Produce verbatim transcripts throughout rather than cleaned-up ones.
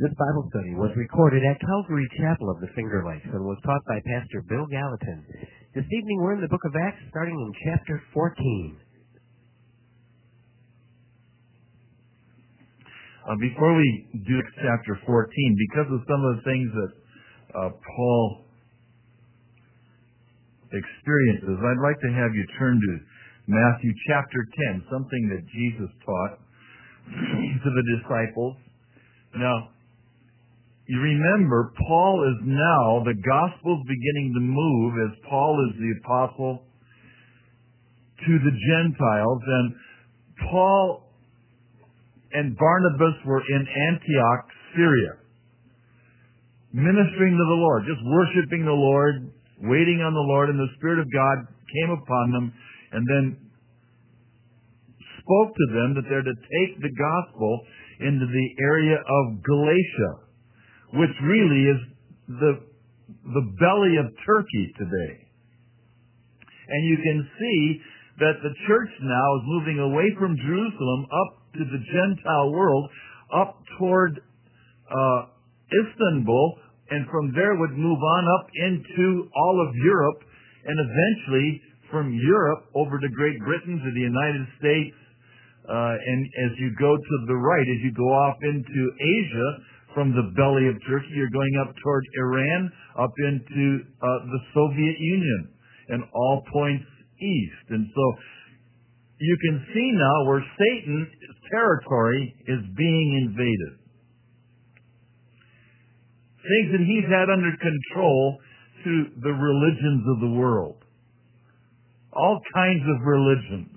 This Bible study was recorded at Calvary Chapel of the Finger Lakes and was taught by Pastor Bill Gallatin. This evening we're in the book of Acts, starting in chapter fourteen. Uh, before we do chapter fourteen, because of some of the things that uh, Paul experiences, I'd like to have you turn to Matthew chapter ten, something that Jesus taught to the disciples. Now, you remember, Paul is now, the gospel's beginning to move as Paul is the apostle to the Gentiles, and Paul and Barnabas were in Antioch, Syria, ministering to the Lord, just worshiping the Lord, waiting on the Lord, and the Spirit of God came upon them and then spoke to them that they're to take the gospel into the area of Galatia, which really is the, the belly of Turkey today. And you can see that the church now is moving away from Jerusalem up to the Gentile world, up toward uh, Istanbul, and from there would move on up into all of Europe, and eventually from Europe over to Great Britain, to the United States, uh, and as you go to the right, as you go off into Asia, from the belly of Turkey, you're going up toward Iran, up into uh, the Soviet Union, and all points east. And so you can see now where Satan's territory is being invaded. Things that he's had under control through the religions of the world. All kinds of religions.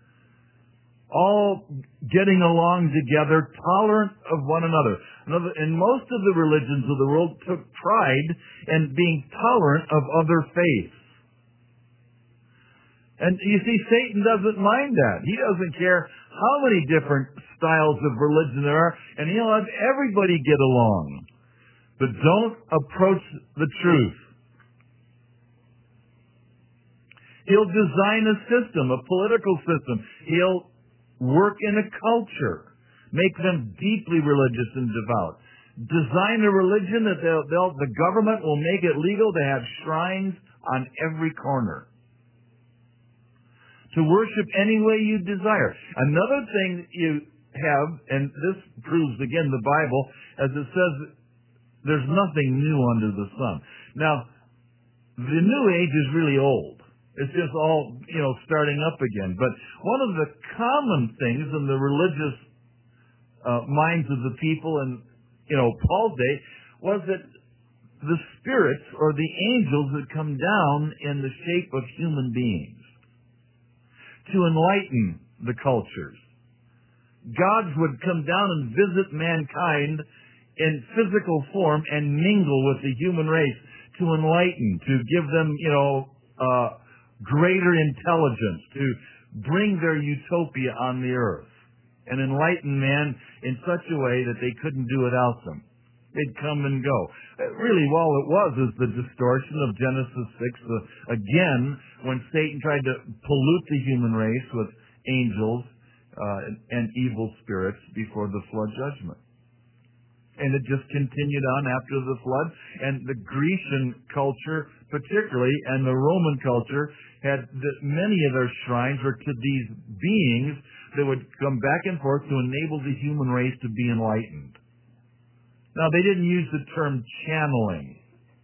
All getting along together, tolerant of one another. And most of the religions of the world took pride in being tolerant of other faiths. And you see, Satan doesn't mind that. He doesn't care how many different styles of religion there are, and he'll have everybody get along. But don't approach the truth. He'll design a system, a political system. He'll work in a culture, make them deeply religious and devout. Design a religion that they'll, they'll, the government will make it legal to have shrines on every corner. To worship any way you desire. Another thing you have, and this proves again the Bible, as it says, there's nothing new under the sun. Now, the New Age is really old. It's just all, you know, starting up again. But one of the common things in the religious uh, minds of the people in, you know, Paul's day was that the spirits or the angels would come down in the shape of human beings to enlighten the cultures. Gods would come down and visit mankind in physical form and mingle with the human race to enlighten, to give them, you know, uh, greater intelligence, to bring their utopia on the earth and enlighten man in such a way that they couldn't do without them. They'd come and go. Really, all it was is the distortion of Genesis six, the, again, when Satan tried to pollute the human race with angels uh, and evil spirits before the flood judgment. And it just continued on after the flood. And the Grecian culture, particularly, and the Roman culture, had the, many of their shrines were to these beings that would come back and forth to enable the human race to be enlightened. Now, they didn't use the term channeling,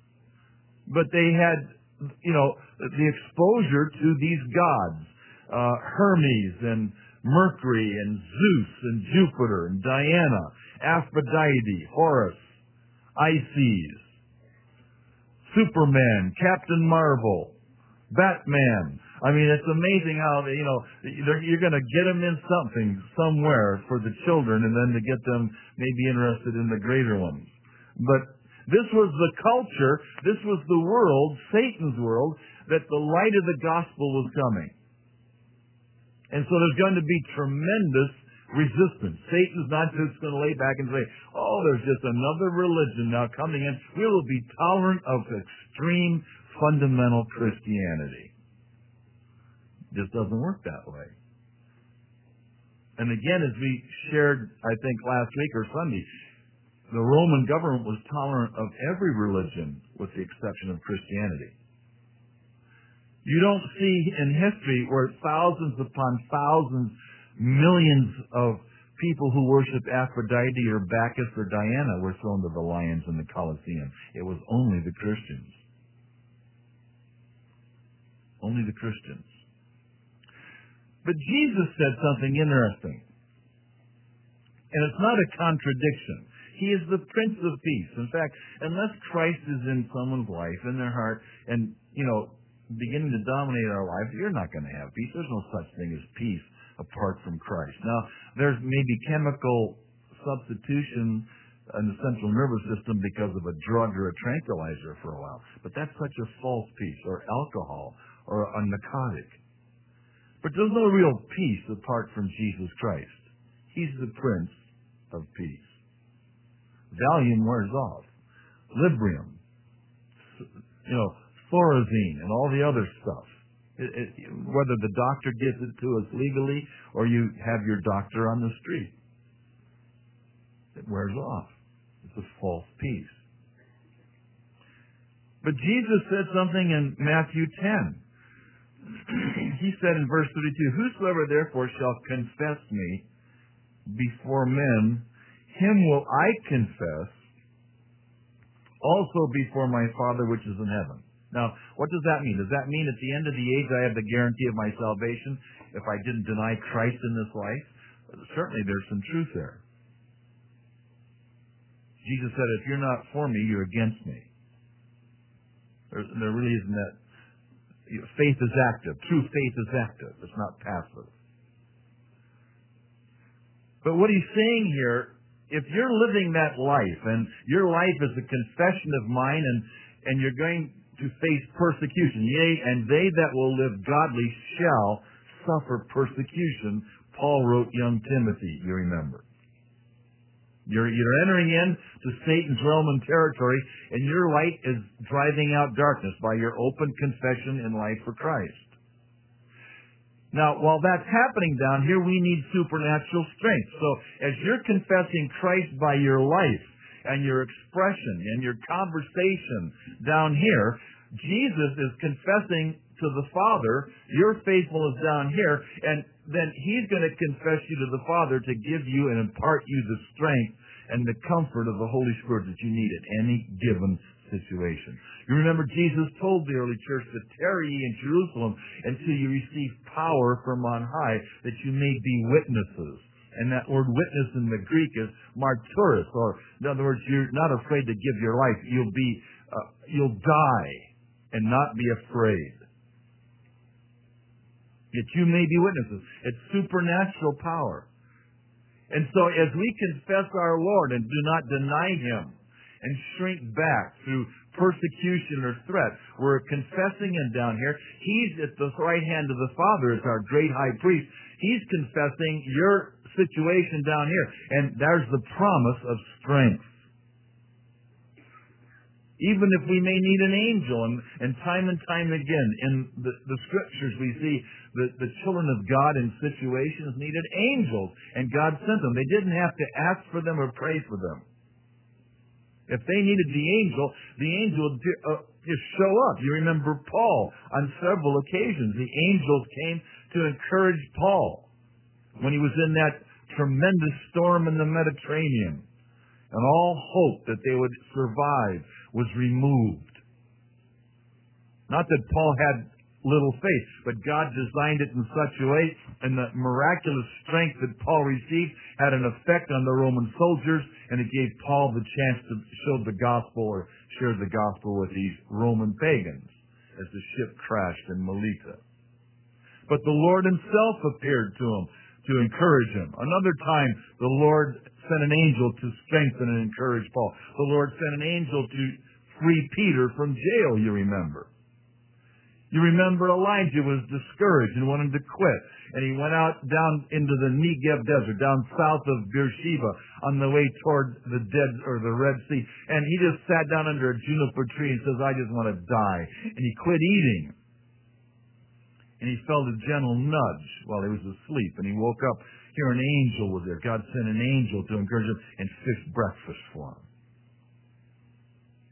but they had, you know, the exposure to these gods, uh, Hermes and Mercury and Zeus and Jupiter and Diana, Aphrodite, Horus, Isis, Superman, Captain Marvel, Batman. I mean, it's amazing how, you know, you're going to get them in something somewhere for the children and then to get them maybe interested in the greater ones. But this was the culture, this was the world, Satan's world, that the light of the gospel was coming. And so there's going to be tremendous resistance. Satan's not just going to lay back and say, oh, there's just another religion now coming in. We will be tolerant of extreme fundamental Christianity. It just doesn't work that way. And again, as we shared, I think, last week or Sunday, The Roman government was tolerant of every religion with the exception of Christianity. You don't see in history where thousands upon thousands, millions of people who worship Aphrodite or Bacchus or Diana were thrown to the lions in the Colosseum. It was only the Christians. Only the Christians. But Jesus said something interesting. And it's not a contradiction. He is the Prince of Peace. In fact, unless Christ is in someone's life, in their heart, and, you know, beginning to dominate our lives, you're not going to have peace. There's no such thing as peace apart from Christ. Now, there's maybe chemical substitution in the central nervous system because of a drug or a tranquilizer for a while. But that's such a false peace, or alcohol, or a narcotic. But there's no real peace apart from Jesus Christ. He's the Prince of Peace. Valium wears off. Librium, you know, Thorazine, and all the other stuff. It, it, whether the doctor gives it to us legally or you have your doctor on the street, it wears off. It's a false peace. But Jesus said something in Matthew ten. He said in verse thirty-two, "Whosoever therefore shall confess me before men, him will I confess also before my Father which is in heaven." Now, what does that mean? Does that mean at the end of the age I have the guarantee of my salvation if I didn't deny Christ in this life? Certainly there's some truth there. Jesus said, if you're not for me, you're against me. There, there really isn't that. You know, faith is active. True faith is active. It's not passive. But what he's saying here, if you're living that life, and your life is a confession of mine, and, and you're going to face persecution, yea, and they that will live godly shall suffer persecution, Paul wrote young Timothy, you remember. You're, you're entering into Satan's realm and territory, and your light is driving out darkness by your open confession in life for Christ. Now, while that's happening down here, we need supernatural strength. So, as you're confessing Christ by your life and your expression and your conversation down here, Jesus is confessing to the Father, your faithfulness down here, and then He's going to confess you to the Father to give you and impart you the strength and the comfort of the Holy Spirit that you need at any given situation. You remember Jesus told the early church to tarry ye in Jerusalem until you receive power from on high, that you may be witnesses. And that word witness in the Greek is martyros, or in other words, you're not afraid to give your life. You'll be, uh, you'll die and not be afraid. That you may be witnesses. It's supernatural power. And so as we confess our Lord and do not deny Him and shrink back through persecution or threat, we're confessing Him down here. He's at the right hand of the Father as our great high priest. He's confessing your situation down here. And there's the promise of strength. Even if we may need an angel, and, and time and time again in the, the scriptures we see that the children of God in situations needed angels, and God sent them. They didn't have to ask for them or pray for them. If they needed the angel, the angel would uh, just show up. You remember Paul on several occasions. The angels came to encourage Paul when he was in that tremendous storm in the Mediterranean, and all hope that they would survive was removed. Not that Paul had little faith, but God designed it in such a way, and the miraculous strength that Paul received had an effect on the Roman soldiers, and it gave Paul the chance to show the gospel or share the gospel with these Roman pagans as the ship crashed in Melita. But the Lord Himself appeared to him to encourage him. Another time, the Lord sent an angel to strengthen and encourage Paul. The Lord sent an angel to free Peter from jail, you remember. You remember Elijah was discouraged and wanted to quit. And he went out down into the Negev desert, down south of Beersheba, on the way toward the dead or the Red Sea. And he just sat down under a juniper tree and says, I just want to die. And he quit eating. And he felt a gentle nudge while he was asleep. And he woke up. Here an angel was there. God sent an angel to encourage him and fixed breakfast for him.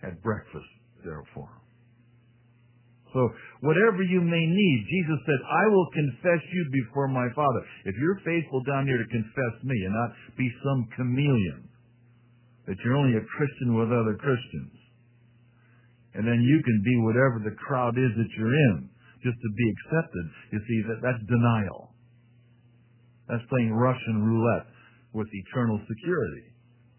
at breakfast, therefore. So whatever you may need, Jesus said, I will confess you before my Father. If you're faithful down here to confess me and not be some chameleon, that you're only a Christian with other Christians, and then you can be whatever the crowd is that you're in, just to be accepted, you see, that that's denial. That's playing Russian roulette with eternal security.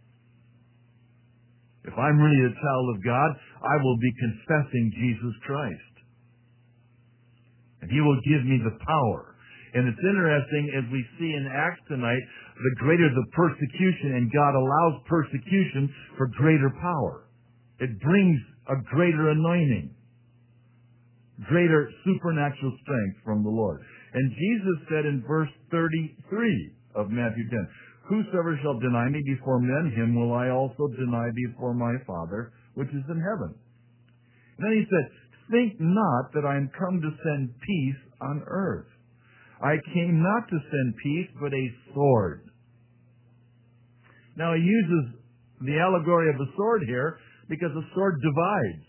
If I'm really a child of God, I will be confessing Jesus Christ. And He will give me the power. And it's interesting, as we see in Acts tonight, the greater the persecution, and God allows persecution for greater power. It brings a greater anointing, greater supernatural strength from the Lord. And Jesus said in verse thirty-three of Matthew ten, whosoever shall deny me before men, him will I also deny before my Father, which is in heaven. And then He said, think not that I am come to send peace on earth. I came not to send peace, but a sword. Now He uses the allegory of a sword here because a sword divides.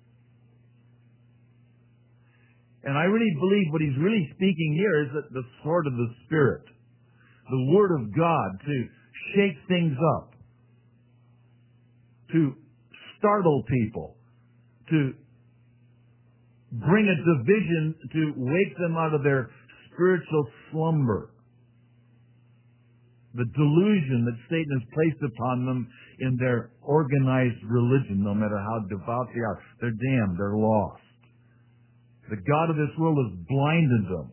And I really believe what He's really speaking here is that the sword of the Spirit, the Word of God, to shake things up, to startle people, to bring a division, to wake them out of their spiritual slumber. The delusion that Satan has placed upon them in their organized religion, no matter how devout they are. They're damned. They're lost. The god of this world has blinded them.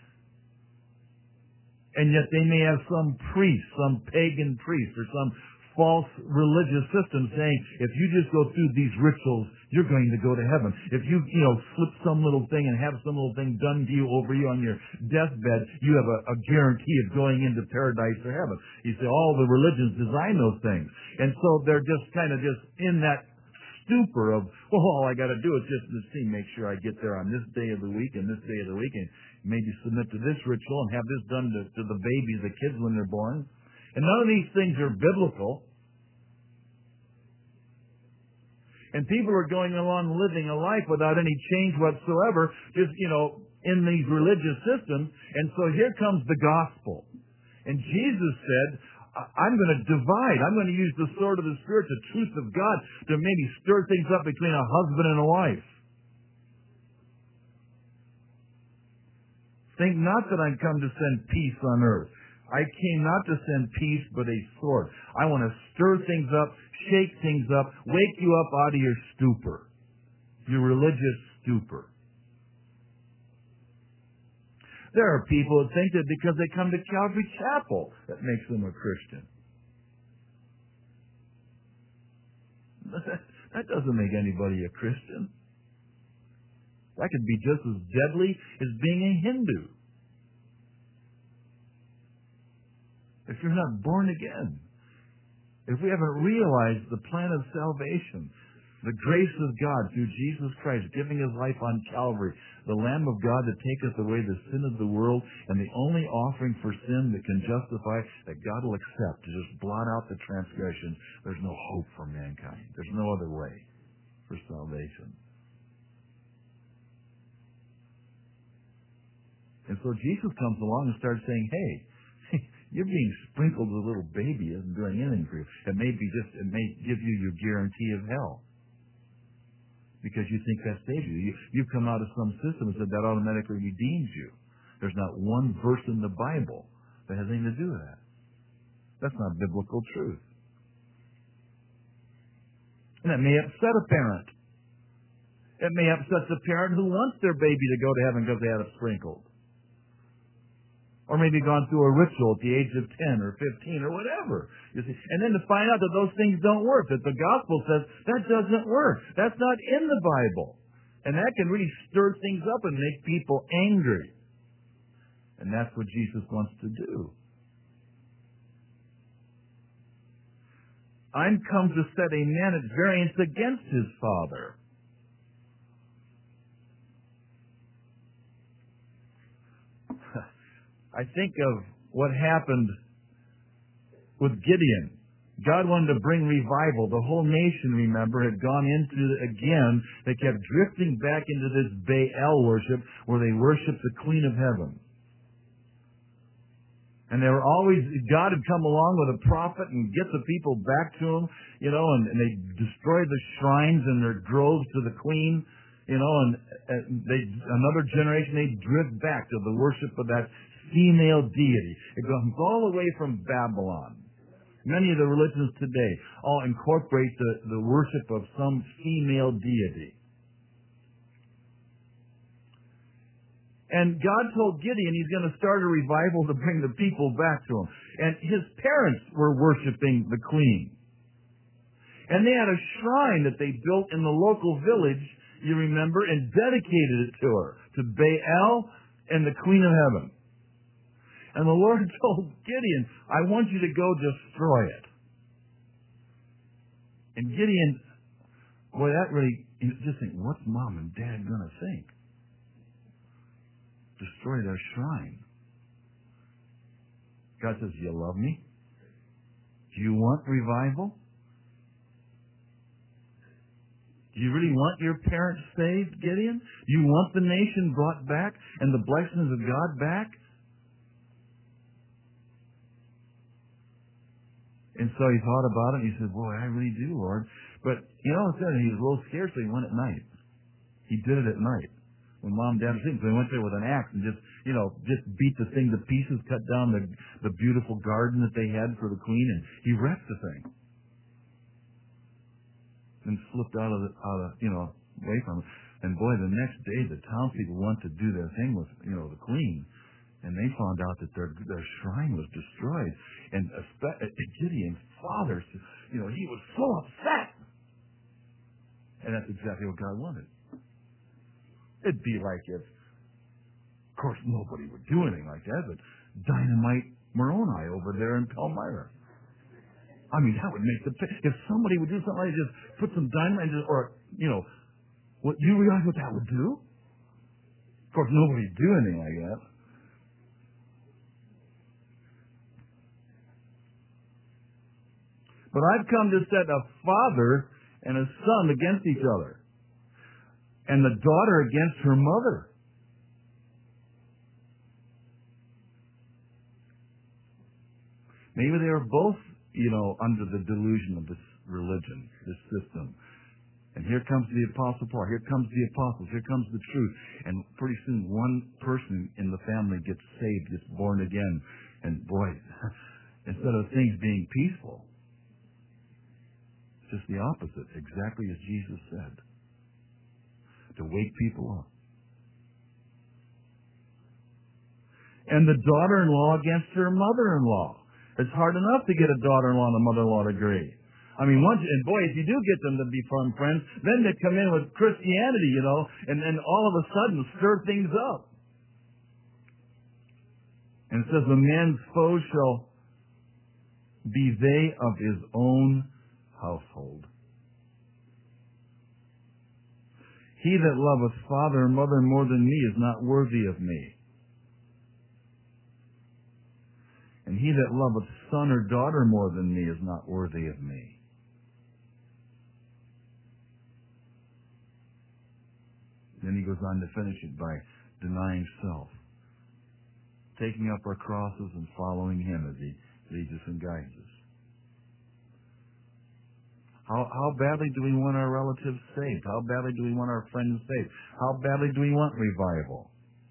And yet they may have some priest, some pagan priest, or some false religious system saying, if you just go through these rituals, you're going to go to heaven. If you, you know, slip some little thing and have some little thing done to you over you on your deathbed, you have a, a guarantee of going into paradise or heaven. You say, all the religions design those things. And so they're just kind of just in that stupor of, well, all I got to do is just to see, make sure I get there on this day of the week and this day of the week, and maybe submit to this ritual and have this done to, to the babies, the kids when they're born. And none of these things are biblical. And people are going along living a life without any change whatsoever, just, you know, in these religious systems. And so here comes the gospel. And Jesus said, I'm going to divide. I'm going to use the sword of the Spirit, the truth of God, to maybe stir things up between a husband and a wife. Think not that I'm come to send peace on earth. I came not to send peace, but a sword. I want to stir things up, shake things up, wake you up out of your stupor, your religious stupor. There are people that think that because they come to Calvary Chapel, that makes them a Christian. That doesn't make anybody a Christian. That could be just as deadly as being a Hindu. If you're not born again, if we haven't realized the plan of salvation, the grace of God through Jesus Christ giving His life on Calvary, the Lamb of God that taketh away the sin of the world, and the only offering for sin that can justify, that God will accept to just blot out the transgressions, there's no hope for mankind. There's no other way for salvation. And so Jesus comes along and starts saying, hey, you're being sprinkled with a little baby isn't doing anything for you. It may be just, it may give you your guarantee of hell. Because you think that saves you. you. You've come out of some system and said that automatically redeems you. There's not one verse in the Bible that has anything to do with that. That's not biblical truth. And that may upset a parent. It may upset the parent who wants their baby to go to heaven because they had it sprinkled. Or maybe gone through a ritual at the age of ten or fifteen or whatever. You see? And then to find out that those things don't work, that the gospel says that doesn't work. That's not in the Bible. And that can really stir things up and make people angry. And that's what Jesus wants to do. I'm come to set a man at variance against his father. I think of what happened with Gideon. God wanted to bring revival. The whole nation, remember, had gone into, again, they kept drifting back into this Baal worship where they worshiped the Queen of Heaven. And they were always, God had come along with a prophet and get the people back to him, you know, and, and they destroyed the shrines and their groves to the Queen, you know, and, and they, another generation, they drift back to the worship of that female deity. It comes all the way from Babylon. Many of the religions today all incorporate the, the worship of some female deity. And God told Gideon he's going to start a revival to bring the people back to him. And his parents were worshiping the queen. And they had a shrine that they built in the local village, you remember, and dedicated it to her, to Baal and the Queen of Heaven. And the Lord told Gideon, I want you to go destroy it. And Gideon, boy, that really, you just think, what's mom and dad going to think? Destroy their shrine. God says, do you love me? Do you want revival? Do you really want your parents saved, Gideon? Do you want the nation brought back and the blessings of God back? And so he thought about it and he said, boy, I really do, Lord. But, you know, it said he was a little scared, so he went at night. He did it at night. When mom and dad was sleeping, so he went there with an axe and just, you know, just beat the thing to pieces, cut down the the beautiful garden that they had for the queen, and he wrecked the thing. And slipped out of the, out of, you know, away from it. And boy, the next day the townspeople went to do their thing with, you know, the queen, and they found out that their their shrine was destroyed. And Gideon's father, you know, he was so upset. And that's exactly what God wanted. It'd be like if, of course, nobody would do anything like that, but dynamite Moroni over there in Palmyra. I mean, that would make the, if somebody would do something like just put some dynamite, or, you know, what, you realize what that would do? Of course, nobody would do anything like that. But I've come to set a father and a son against each other, and the daughter against her mother. Maybe they were both, you know, under the delusion of this religion, this system. And here comes the Apostle Paul. Here comes the apostles. Here comes the truth. And pretty soon one person in the family gets saved, gets born again. And boy, instead of things being peaceful, it's just the opposite, exactly as Jesus said. To wake people up. And the daughter-in-law against her mother-in-law. It's hard enough to get a daughter-in-law and a mother-in-law to agree. I mean, once, and boy, if you do get them to be fun friends, then they come in with Christianity, you know, and then all of a sudden stir things up. And it says, the man's foe shall be they of his own household. He that loveth father and mother more than me is not worthy of me. And he that loveth son or daughter more than me is not worthy of me. Then he goes on to finish it by denying self, taking up our crosses and following him as he leads us and guides us. How, how badly do we want our relatives saved? How badly do we want our friends saved? How badly do we want revival?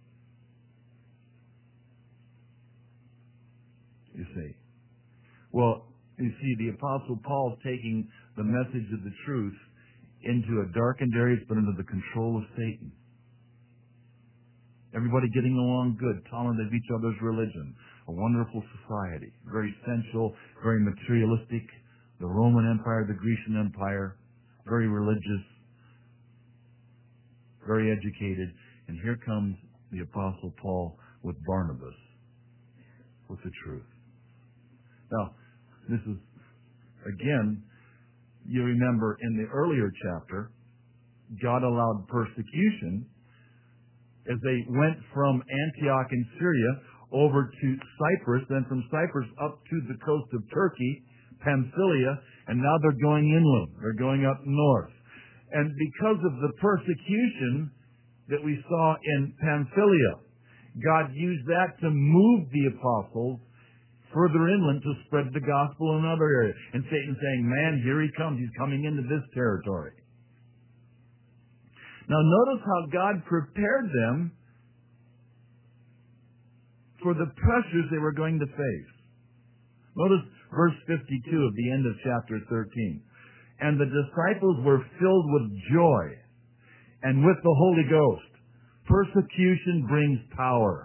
You see. Well, you see, the Apostle Paul's taking the message of the truth into a darkened area, but under the control of Satan. Everybody getting along good, tolerant of each other's religion. A wonderful society. Very sensual, very materialistic. The Roman Empire, the Grecian Empire, very religious, very educated. And here comes the Apostle Paul with Barnabas, with the truth. Now, this is, again, you remember in the earlier chapter, God allowed persecution as they went from Antioch in Syria over to Cyprus, then from Cyprus up to the coast of Turkey, Pamphylia, and now they're going inland. They're going up north. And because of the persecution that we saw in Pamphylia, God used that to move the apostles further inland to spread the gospel in other areas. And Satan saying, man, here he comes. He's coming into this territory. Now notice how God prepared them for the pressures they were going to face. Notice verse fifty-two of the end of chapter thirteen. And the disciples were filled with joy and with the Holy Ghost. Persecution brings power.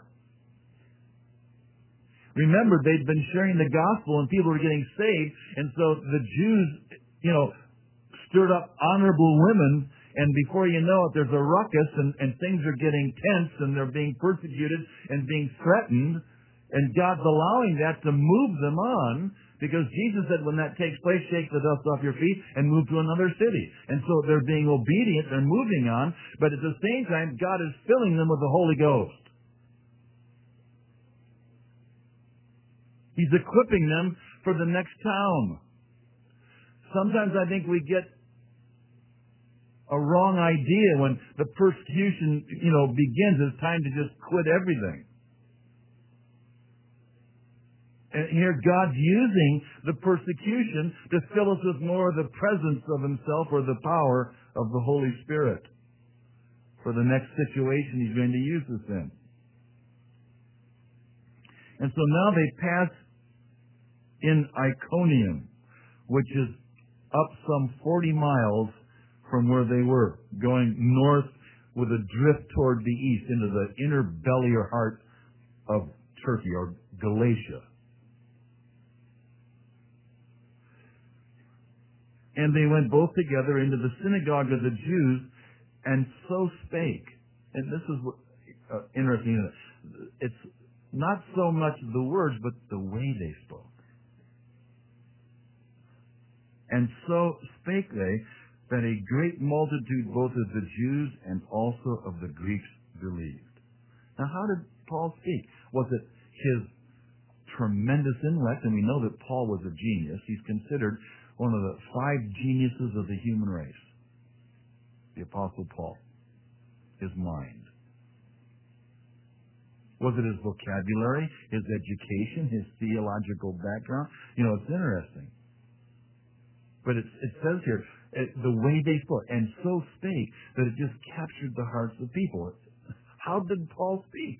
Remember, they'd been sharing the gospel and people were getting saved, and so the Jews, you know, stirred up honorable women, and before you know it, there's a ruckus, and, and things are getting tense, and they're being persecuted and being threatened, and God's allowing that to move them on, because Jesus said when that takes place, shake the dust off your feet and move to another city. And so they're being obedient, they're moving on, but at the same time, God is filling them with the Holy Ghost. He's equipping them for the next town. Sometimes I think we get a wrong idea when the persecution, you know, begins. It's time to just quit everything. And here God's using the persecution to fill us with more of the presence of Himself or the power of the Holy Spirit for the next situation He's going to use us in. And so now they pass in Iconium, which is up some forty miles from where they were, going north with a drift toward the east into the inner belly or heart of Turkey, or Galatia. And they went both together into the synagogue of the Jews, and so spake. And this is what, uh, interesting. It's not so much the words, but the way they spoke. And so spake they, that a great multitude both of the Jews and also of the Greeks believed. Now, how did Paul speak? Was it his tremendous intellect? And we know that Paul was a genius. He's considered one of the five geniuses of the human race. The Apostle Paul. His mind. Was it his vocabulary, his education, his theological background? You know, it's interesting. But it, it says here, it, the way they spoke, and so spake, that it just captured the hearts of people. How did Paul speak?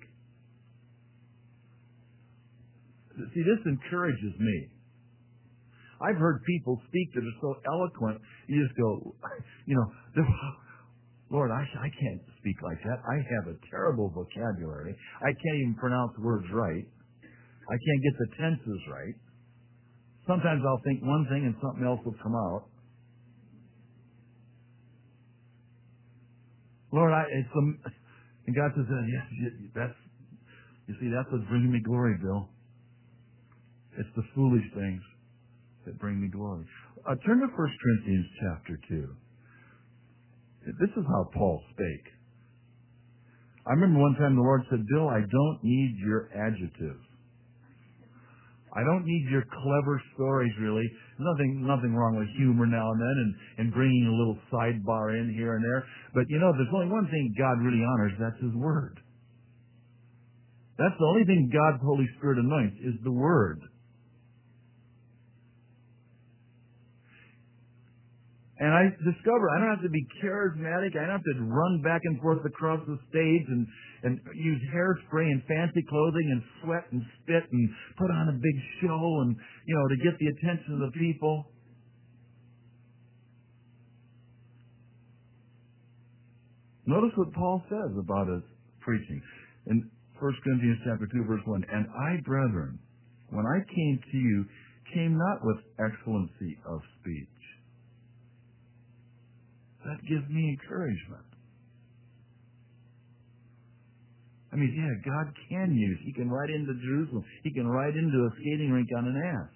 See, this encourages me. I've heard people speak that are so eloquent, you just go, you know, Lord, I, I can't speak like that. I have a terrible vocabulary. I can't even pronounce words right. I can't get the tenses right. Sometimes I'll think one thing and something else will come out. Lord, I, it's um, and God says, yes, that's, you see, that's what's bringing me glory, Bill. It's the foolish things that bring me glory. Uh, turn to First Corinthians chapter two. This is how Paul spake. I remember one time the Lord said, Bill, I don't need your adjectives. I don't need your clever stories, really. Nothing nothing wrong with humor now and then and, and bringing a little sidebar in here and there. But, you know, there's only one thing God really honors. That's His Word. That's the only thing God's Holy Spirit anoints is the Word. And I discover I don't have to be charismatic. I don't have to run back and forth across the stage and, and use hairspray and fancy clothing and sweat and spit and put on a big show and, you know, to get the attention of the people. Notice what Paul says about his preaching. In First Corinthians chapter two, verse one, and I, brethren, when I came to you, came not with excellency of speech. That gives me encouragement. I mean, yeah, God can use. He can ride into Jerusalem. He can ride into a skating rink on an ass.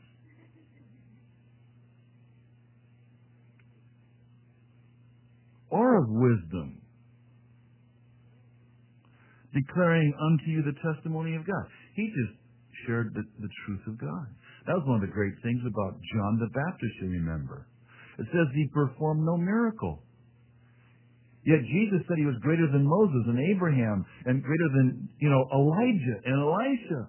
Or of wisdom, declaring unto you the testimony of God. He just shared the, the truth of God. That was one of the great things about John the Baptist, you remember. It says he performed no miracle. Yet Jesus said he was greater than Moses and Abraham and greater than, you know, Elijah and Elisha.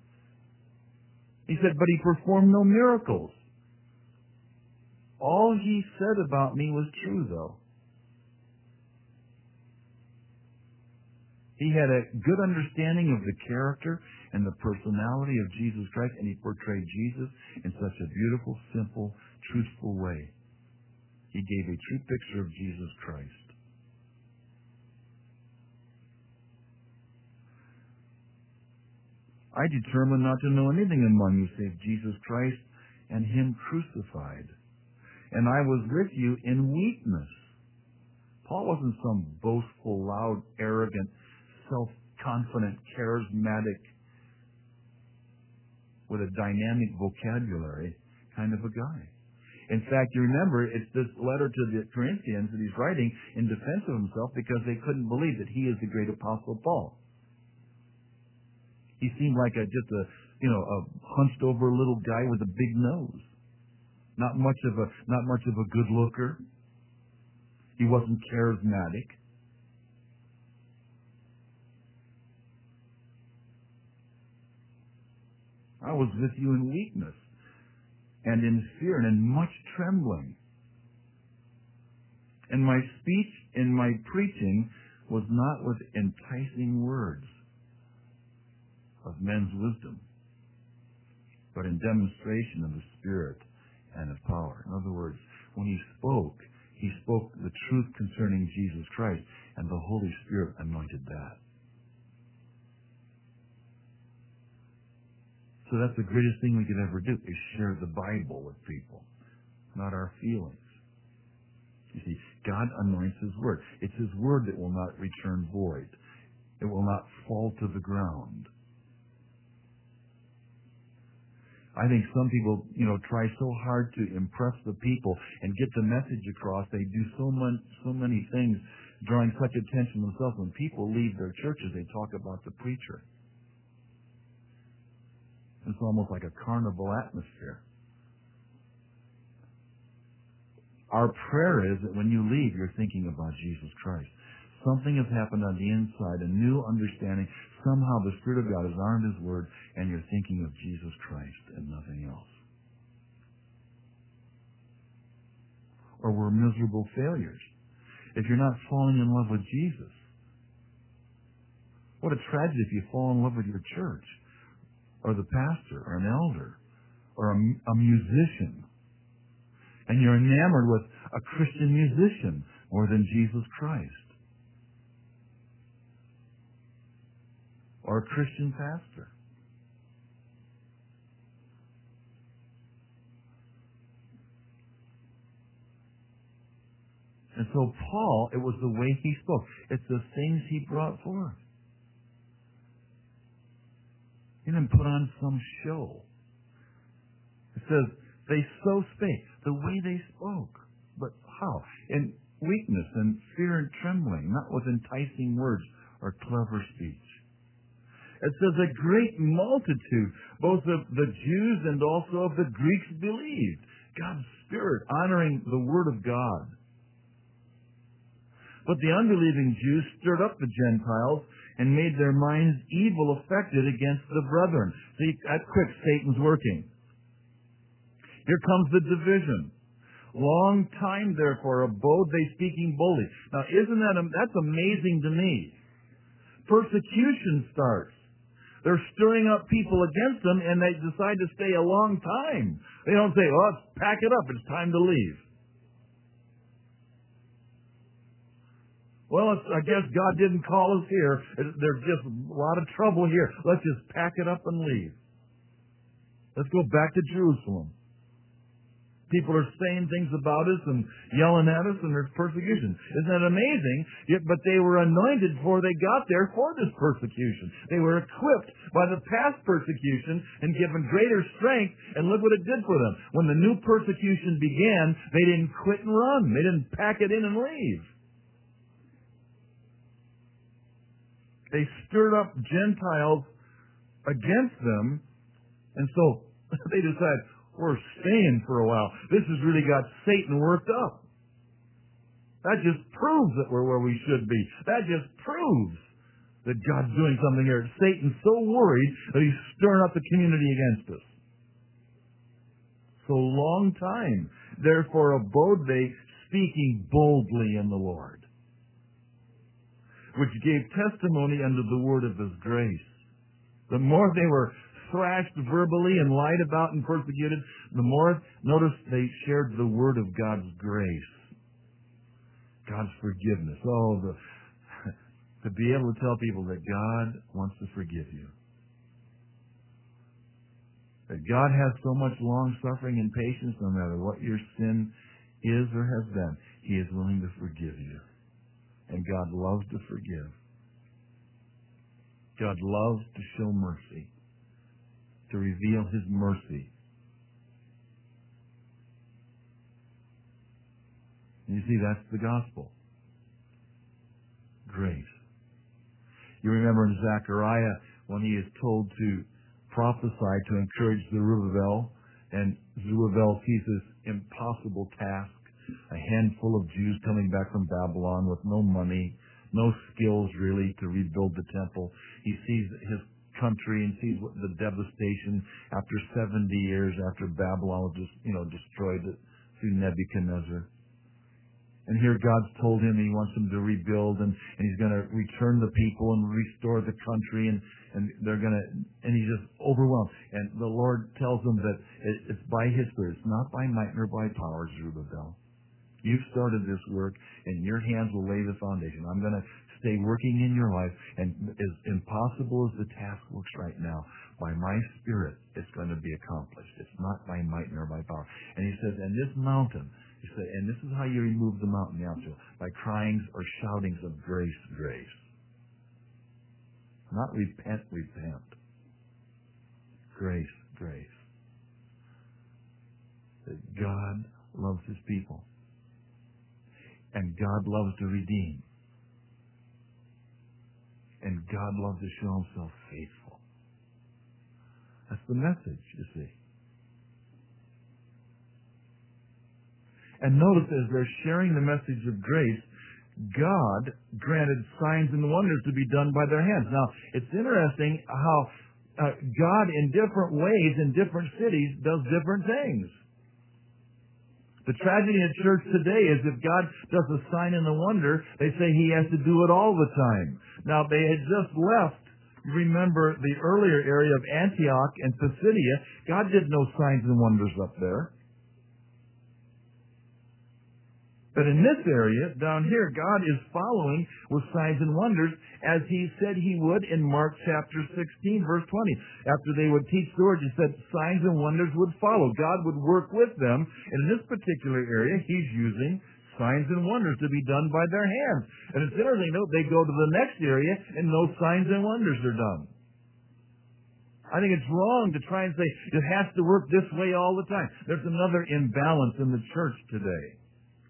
He said, but he performed no miracles. All he said about me was true, though. He had a good understanding of the character and the personality of Jesus Christ, and he portrayed Jesus in such a beautiful, simple, truthful way. He gave a true picture of Jesus Christ. I determined not to know anything among you save Jesus Christ and him crucified. And I was with you in weakness. Paul wasn't some boastful, loud, arrogant, self-confident, charismatic, with a dynamic vocabulary kind of a guy. In fact, you remember, it's this letter to the Corinthians that he's writing in defense of himself because they couldn't believe that he is the great apostle Paul. He seemed like a just a you know a hunched over little guy with a big nose. Not much of a not much of a good looker. He wasn't charismatic. I was with you in weakness and in fear and in much trembling. And my speech and my preaching was not with enticing words of men's wisdom, but in demonstration of the Spirit and of power. In other words, when he spoke, he spoke the truth concerning Jesus Christ, and the Holy Spirit anointed that. So that's the greatest thing we could ever do, is share the Bible with people, not our feelings. You see, God anoints his word. It's his word that will not return void. It will not fall to the ground. I think some people, you know, try so hard to impress the people and get the message across. They do so much, so many things, drawing such attention themselves. When people leave their churches, they talk about the preacher. It's almost like a carnival atmosphere. Our prayer is that when you leave, you're thinking about Jesus Christ. Something has happened on the inside, a new understanding. Somehow the Spirit of God has armed his word, and you're thinking of Jesus Christ and nothing else. Or we're miserable failures if you're not falling in love with Jesus. What a tragedy if you fall in love with your church, or the pastor, or an elder, or a, a musician, and you're enamored with a Christian musician more than Jesus Christ. Or a Christian pastor. And so Paul, it was the way he spoke. It's the things he brought forth. He didn't put on some show. It says, they so spake, the way they spoke. But how? In weakness and fear and trembling, not with enticing words or clever speech. It says a great multitude, both of the Jews and also of the Greeks, believed. God's Spirit honoring the Word of God. But the unbelieving Jews stirred up the Gentiles and made their minds evil affected against the brethren. See, that quick, Satan's working. Here comes the division. Long time, therefore, abode they speaking boldly. Now, isn't that, that's amazing to me. Persecution starts. They're stirring up people against them, and they decide to stay a long time. They don't say, well, let's pack it up. It's time to leave. Well, it's, I guess God didn't call us here. There's just a lot of trouble here. Let's just pack it up and leave. Let's go back to Jerusalem. People are saying things about us and yelling at us, and there's persecution. Isn't that amazing? Yet, but they were anointed before they got there for this persecution. They were equipped by the past persecution and given greater strength, and look what it did for them. When the new persecution began, they didn't quit and run. They didn't pack it in and leave. They stirred up Gentiles against them And so they decide, we're staying for a while. This has really got Satan worked up. That just proves that we're where we should be. That just proves that God's doing something here. Satan's so worried that he's stirring up the community against us. So long time, therefore abode they, speaking boldly in the Lord, which gave testimony unto the word of his grace. The more they were thrashed verbally and lied about and persecuted, the more, notice, they shared the word of God's grace. God's forgiveness. Oh, the, to be able to tell people that God wants to forgive you. That God has so much long-suffering and patience, no matter what your sin is or has been. He is willing to forgive you. And God loves to forgive. God loves to show mercy, to reveal his mercy. And you see, that's the gospel. Grace. You remember in Zechariah when he is told to prophesy to encourage Zerubbabel, and Zerubbabel sees this impossible task, a handful of Jews coming back from Babylon with no money, no skills really to rebuild the temple. He sees his country and sees what the devastation after seventy years after Babylon was just, you know, destroyed through Nebuchadnezzar. And here God's told him he wants him to rebuild, and, and he's going to return the people and restore the country, and, and they're going to, and he's just overwhelmed. And the Lord tells him that it, it's by his Spirit. It's not by might nor by power, Zerubbabel. You've started this work, and your hands will lay the foundation. I'm going to stay working in your life, and as impossible as the task looks right now, by my Spirit, it's going to be accomplished. It's not by might nor by power. And he says, and this mountain, he said, and this is how you remove the mountain, the outro, by cryings or shoutings of grace, grace. Not repent, repent. Grace, grace. That God loves his people. And God loves to redeem. And God loves to show himself faithful. That's the message, you see. And notice as they're sharing the message of grace, God granted signs and wonders to be done by their hands. Now, it's interesting how uh, God in different ways in different cities does different things. The tragedy in church today is if God does a sign and a wonder, they say he has to do it all the time. Now, they had just left, remember, the earlier area of Antioch and Pisidia. God did no signs and wonders up there. But in this area, down here, God is following with signs and wonders as he said he would in Mark chapter sixteen, verse twenty. After they would teach the word, he said signs and wonders would follow. God would work with them. And in this particular area, he's using signs and wonders to be done by their hands. And it's interesting, though, they go to the next area and no signs and wonders are done. I think it's wrong to try and say it has to work this way all the time. There's another imbalance in the church today.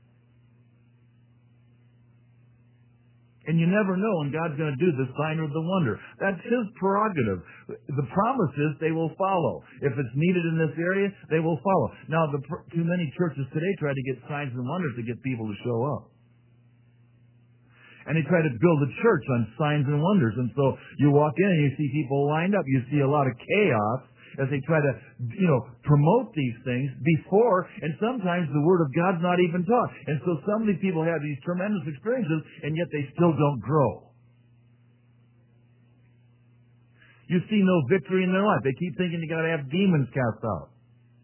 And you never know when God's going to do the sign or the wonder. That's his prerogative. The promise is they will follow. If it's needed in this area, they will follow. Now, the, too many churches today try to get signs and wonders to get people to show up. And they try to build a church on signs and wonders. And so you walk in and you see people lined up. You see a lot of chaos as they try to, you know, promote these things before, and sometimes the Word of God's not even taught. And so some of these people have these tremendous experiences, and yet they still don't grow. You see no victory in their life. They keep thinking you got to have demons cast out.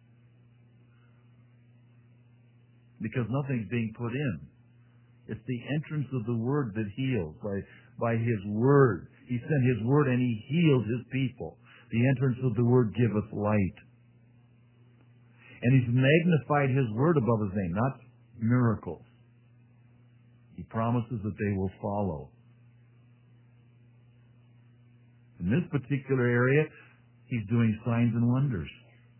Because nothing's being put in. It's the entrance of the Word that heals by, by His Word. He sent His Word and He healed His people. The entrance of the Word giveth light. And He's magnified His Word above His name, not miracles. He promises that they will follow. In this particular area, He's doing signs and wonders.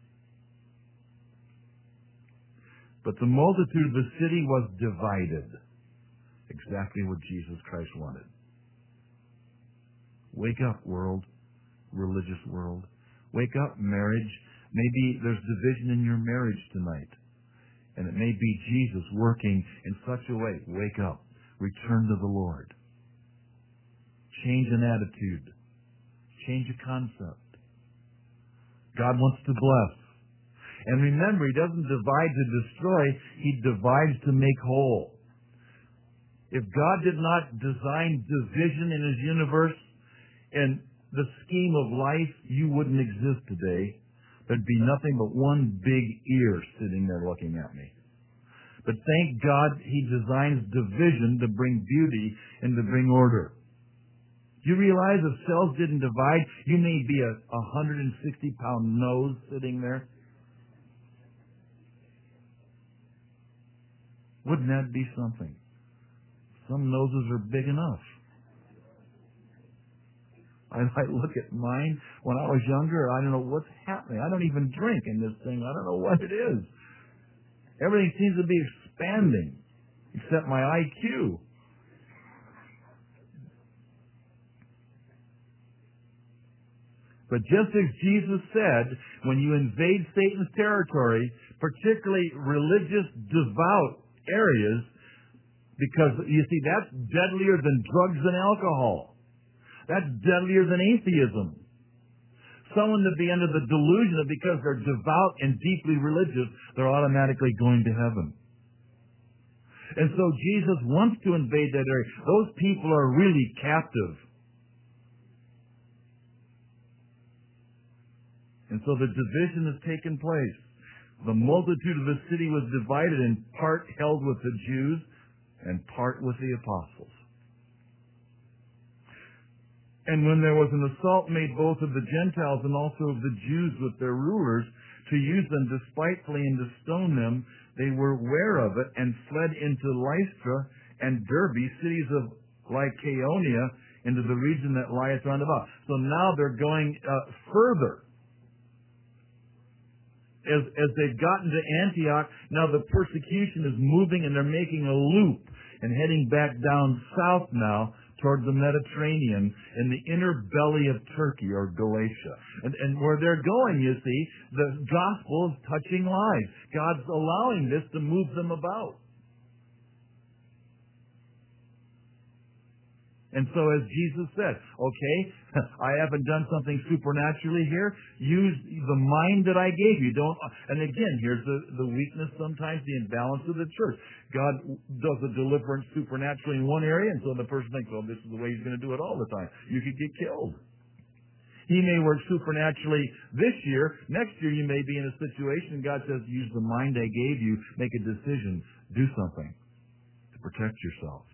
But the multitude of the city was divided. Exactly what Jesus Christ wanted. Wake up, world. Religious world. Wake up, marriage. Maybe there's division in your marriage tonight. And it may be Jesus working in such a way. Wake up. Return to the Lord. Change an attitude. Change a concept. God wants to bless. And remember, He doesn't divide to destroy. He divides to make whole. If God did not design division in His universe and the scheme of life, you wouldn't exist today. There'd be nothing but one big ear sitting there looking at me. But thank God He designs division to bring beauty and to bring order. Do you realize if cells didn't divide, you may be a one hundred sixty pound nose sitting there? Wouldn't that be something? Some noses are big enough. I, I look at mine when I was younger. I don't know what's happening. I don't even drink in this thing. I don't know what it is. Everything seems to be expanding, except my I Q. But just as Jesus said, when you invade Satan's territory, particularly religious, devout areas, because, you see, that's deadlier than drugs and alcohol. That's deadlier than atheism. Someone to be under the delusion that because they're devout and deeply religious, they're automatically going to heaven. And so Jesus wants to invade that area. Those people are really captive. And so the division has taken place. The multitude of the city was divided, in part held with the Jews and part with the apostles. And when there was an assault made both of the Gentiles and also of the Jews with their rulers to use them despitefully and to stone them, they were aware of it and fled into Lystra and Derbe, cities of Lycaonia, into the region that lieth round about. So now they're going uh, further. As, as they've gotten to Antioch, now the persecution is moving and they're making a loop and heading back down south now toward the Mediterranean in the inner belly of Turkey or Galatia. And, and where they're going, you see, the gospel is touching lives. God's allowing this to move them about. And so as Jesus said, okay, I haven't done something supernaturally here. Use the mind that I gave you. Don't. And again, here's the, the weakness sometimes, the imbalance of the church. God does a deliverance supernaturally in one area, and so the person thinks, well, this is the way He's going to do it all the time. You could get killed. He may work supernaturally this year. Next year you may be in a situation and God says, use the mind I gave you, make a decision, do something to protect yourself.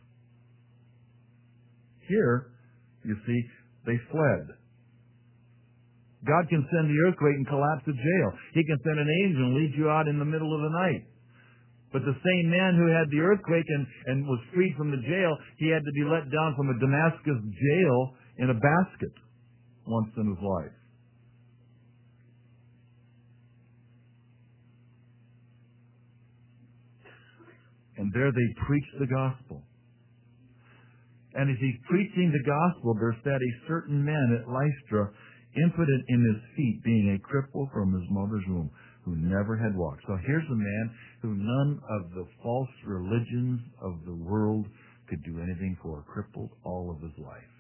Here, you see, they fled. God can send the earthquake and collapse the jail. He can send an angel and lead you out in the middle of the night. But the same man who had the earthquake and, and was freed from the jail, he had to be let down from a Damascus jail in a basket once in his life. And there they preached the gospel. And as he's preaching the gospel, there sat a certain man at Lystra, impotent in his feet, being a cripple from his mother's womb, who never had walked. So here's a man who none of the false religions of the world could do anything for, crippled all of his life.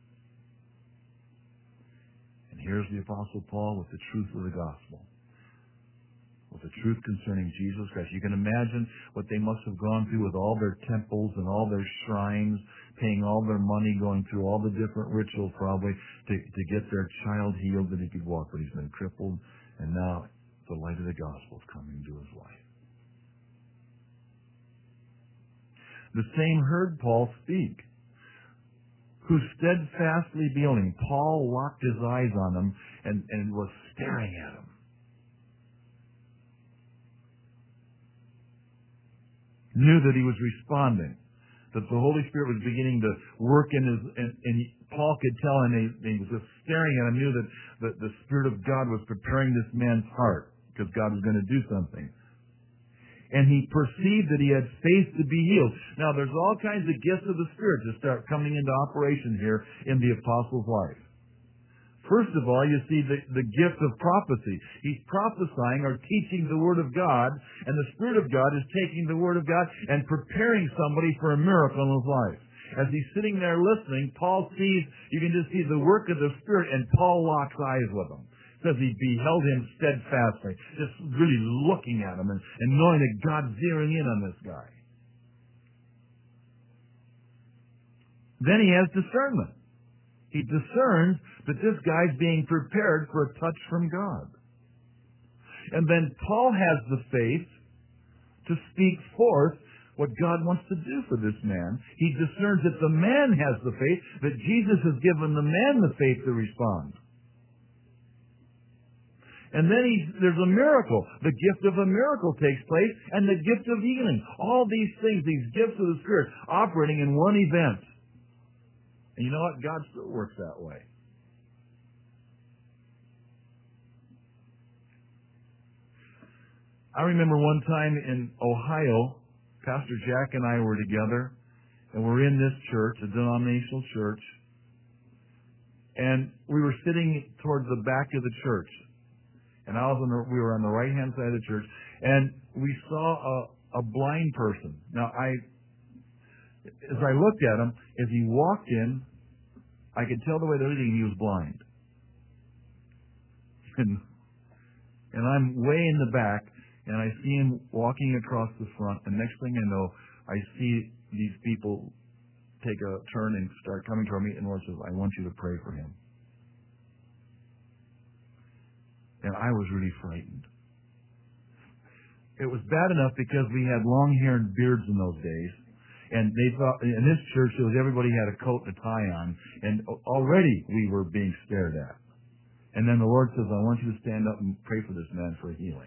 And here's the Apostle Paul with the truth of the gospel, with the truth concerning Jesus Christ. You can imagine what they must have gone through with all their temples and all their shrines, paying all their money, going through all the different rituals probably to, to get their child healed that he could walk, but he's been crippled, and now the light of the gospel is coming to his life. The same heard Paul speak, who steadfastly beholding. Paul locked his eyes on him and, and was staring at him. Knew that he was responding, that the Holy Spirit was beginning to work in his, and, and he, Paul could tell, and he, he was just staring at him, knew that the, the Spirit of God was preparing this man's heart, because God was going to do something. And he perceived that he had faith to be healed. Now, there's all kinds of gifts of the Spirit that start coming into operation here in the apostle's life. First of all, you see the, the gift of prophecy. He's prophesying or teaching the Word of God, and the Spirit of God is taking the Word of God and preparing somebody for a miracle in his life. As he's sitting there listening, Paul sees, you can just see the work of the Spirit, and Paul locks eyes with him. It says he beheld him steadfastly, just really looking at him and, and knowing that God's zeroing in on this guy. Then he has discernment. He discerns that this guy's being prepared for a touch from God. And then Paul has the faith to speak forth what God wants to do for this man. He discerns that the man has the faith, that Jesus has given the man the faith to respond. And then he, there's a miracle. The gift of a miracle takes place, and the gift of healing. All these things, these gifts of the Spirit, operating in one event. And you know what? God still works that way. I remember one time in Ohio, Pastor Jack and I were together, and we're in this church, a denominational church, and we were sitting towards the back of the church. And I was on the, we were on the right-hand side of the church, and we saw a, a blind person. Now, I, as I looked at him, as he walked in, I could tell the way they're eating, he was blind. And, and I'm way in the back, and I see him walking across the front, and next thing I know, I see these people take a turn and start coming toward me, and the Lord says, I want you to pray for him. And I was really frightened. It was bad enough because we had long hair and beards in those days. And they thought, in this church, it was everybody had a coat and a tie on. And already we were being stared at. And then the Lord says, I want you to stand up and pray for this man for healing.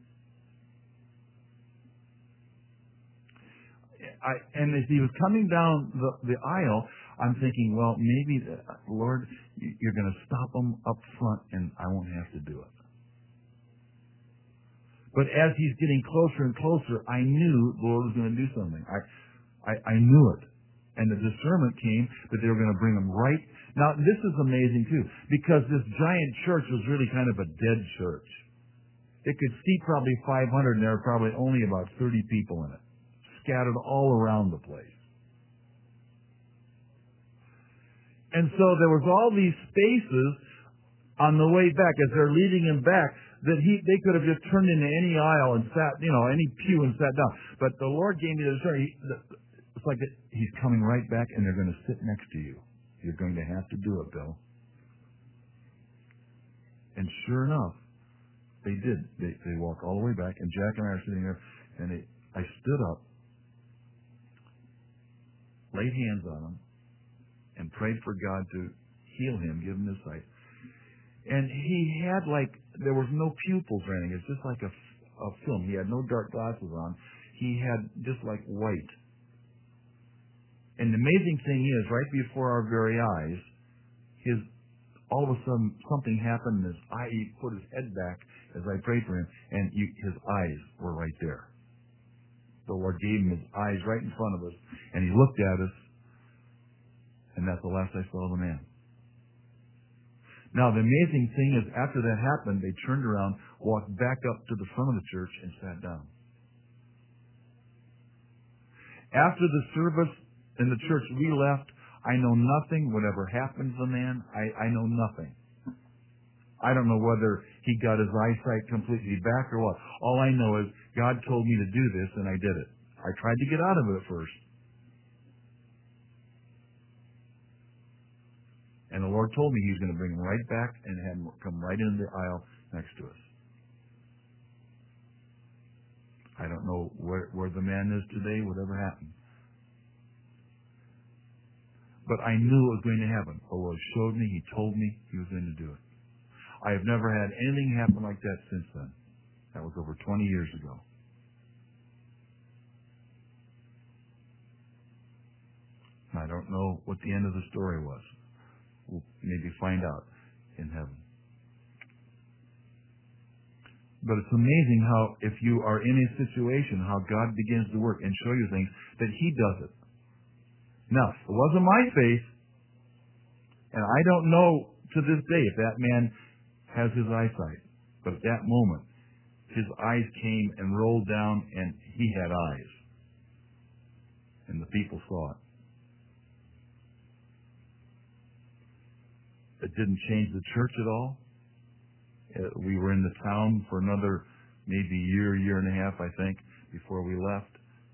I, and as he was coming down the, the aisle, I'm thinking, well, maybe, the, Lord, you're going to stop him up front and I won't have to do it. But as he's getting closer and closer, I knew the Lord was going to do something. I, I, I knew it. And the discernment came that they were going to bring him right. Now, this is amazing, too, because this giant church was really kind of a dead church. It could seat probably five hundred, and there were probably only about thirty people in it, scattered all around the place. And so there was all these spaces on the way back, as they're leading him back, that he they could have just turned into any aisle and sat, you know, any pew and sat down. But the Lord gave me the discernment. It's like that he's coming right back, and they're going to sit next to you. You're going to have to do it, Bill. And sure enough, they did. They they walked all the way back, and Jack and I are sitting there, and they, I stood up, laid hands on him, and prayed for God to heal him, give him his sight. And he had like, there was no pupils or anything. It's just like a, a film. He had no dark glasses on. He had just like white. And the amazing thing is, right before our very eyes, his, all of a sudden something happened in his eye. He put his head back as I prayed for him, and you, his eyes were right there. The Lord gave him his eyes right in front of us, and he looked at us, and that's the last I saw of the man. Now, the amazing thing is, after that happened, they turned around, walked back up to the front of the church, and sat down. After the service in the church, we left. I know nothing. Whatever happened to the man, I, I know nothing. I don't know whether he got his eyesight completely back or what. All I know is God told me to do this, and I did it. I tried to get out of it at first. And the Lord told me he was going to bring him right back and have him come right into the aisle next to us. I don't know where, where the man is today, whatever happened. But I knew it was going to happen. The Lord showed me, he told me he was going to do it. I have never had anything happen like that since then. That was over twenty years ago. I don't know what the end of the story was. We'll maybe find out in heaven. But it's amazing how, if you are in a situation, how God begins to work and show you things, that he does it. Now, it wasn't my faith, and I don't know to this day, if that man has his eyesight, but at that moment, his eyes came and rolled down, and he had eyes. And the people saw it. It didn't change the church at all. Uh, we were in the town for another maybe year, year and a half, I think, before we left.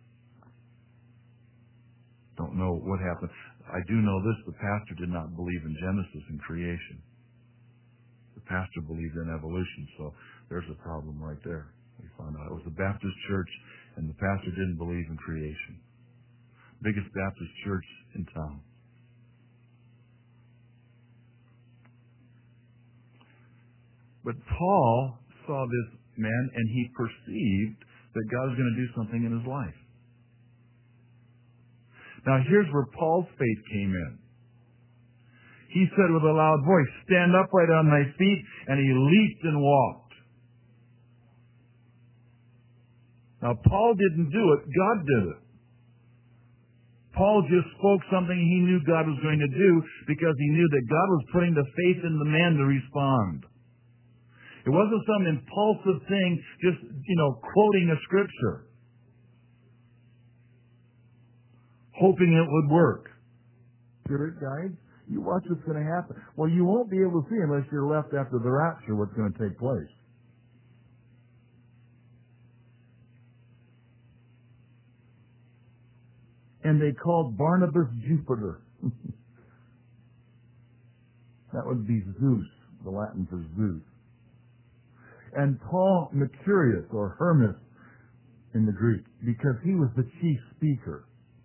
Don't know what happened. I do know this, the pastor did not believe in Genesis and creation. The pastor believed in evolution, so there's a problem right there. We found out it was a Baptist church, and the pastor didn't believe in creation. Biggest Baptist church in town. But Paul saw this man, and he perceived that God was going to do something in his life. Now here's where Paul's faith came in. He said with a loud voice, "Stand upright on thy feet," and he leaped and walked. Now Paul didn't do it, God did it. Paul just spoke something he knew God was going to do because he knew that God was putting the faith in the man to respond. It wasn't some impulsive thing, just, you know, quoting a scripture, hoping it would work. Spirit guides, you watch what's going to happen. Well, you won't be able to see unless you're left after the rapture what's going to take place. And they called Barnabas Jupiter. That would be Zeus, the Latin for Zeus. And Paul Mercurius, or Hermes in the Greek, because he was the chief speaker.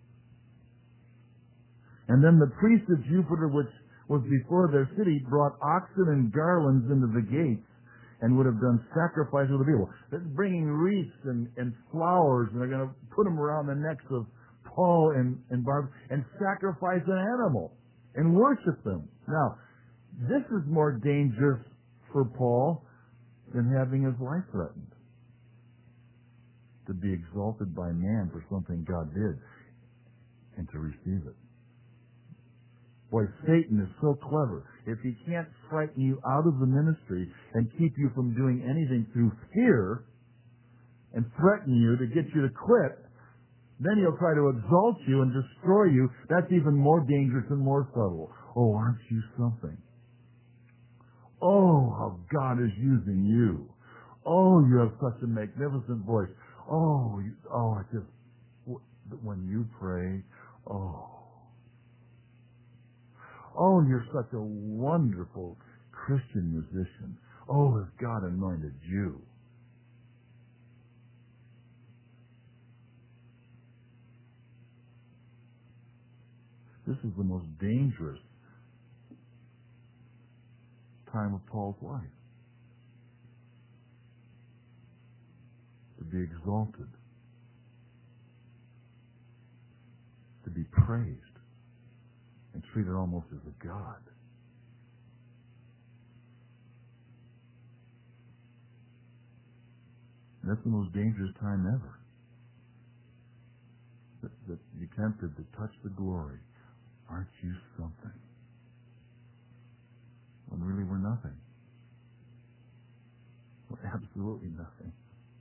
And then the priest of Jupiter, which was before their city, brought oxen and garlands into the gates and would have done sacrifice with the people. They're bringing wreaths and, and flowers, and they're going to put them around the necks of Paul and, and Barnabas and sacrifice an animal and worship them. Now, this is more dangerous for Paul than having his life threatened. To be exalted by man for something God did and to receive it. Boy, Satan is so clever. If he can't frighten you out of the ministry and keep you from doing anything through fear and threaten you to get you to quit, then he'll try to exalt you and destroy you. That's even more dangerous and more subtle. Oh, aren't you something? Oh, how God is using you. Oh, you have such a magnificent voice. Oh, you, oh, I just, when you pray, oh. Oh, you're such a wonderful Christian musician. Oh, has God anointed you? This is the most dangerous time of Paul's life. To be exalted. To be praised. And treated almost as a god. And that's the most dangerous time ever. That, that you tempted to touch the glory. Aren't you something? When really we're nothing. We're absolutely nothing.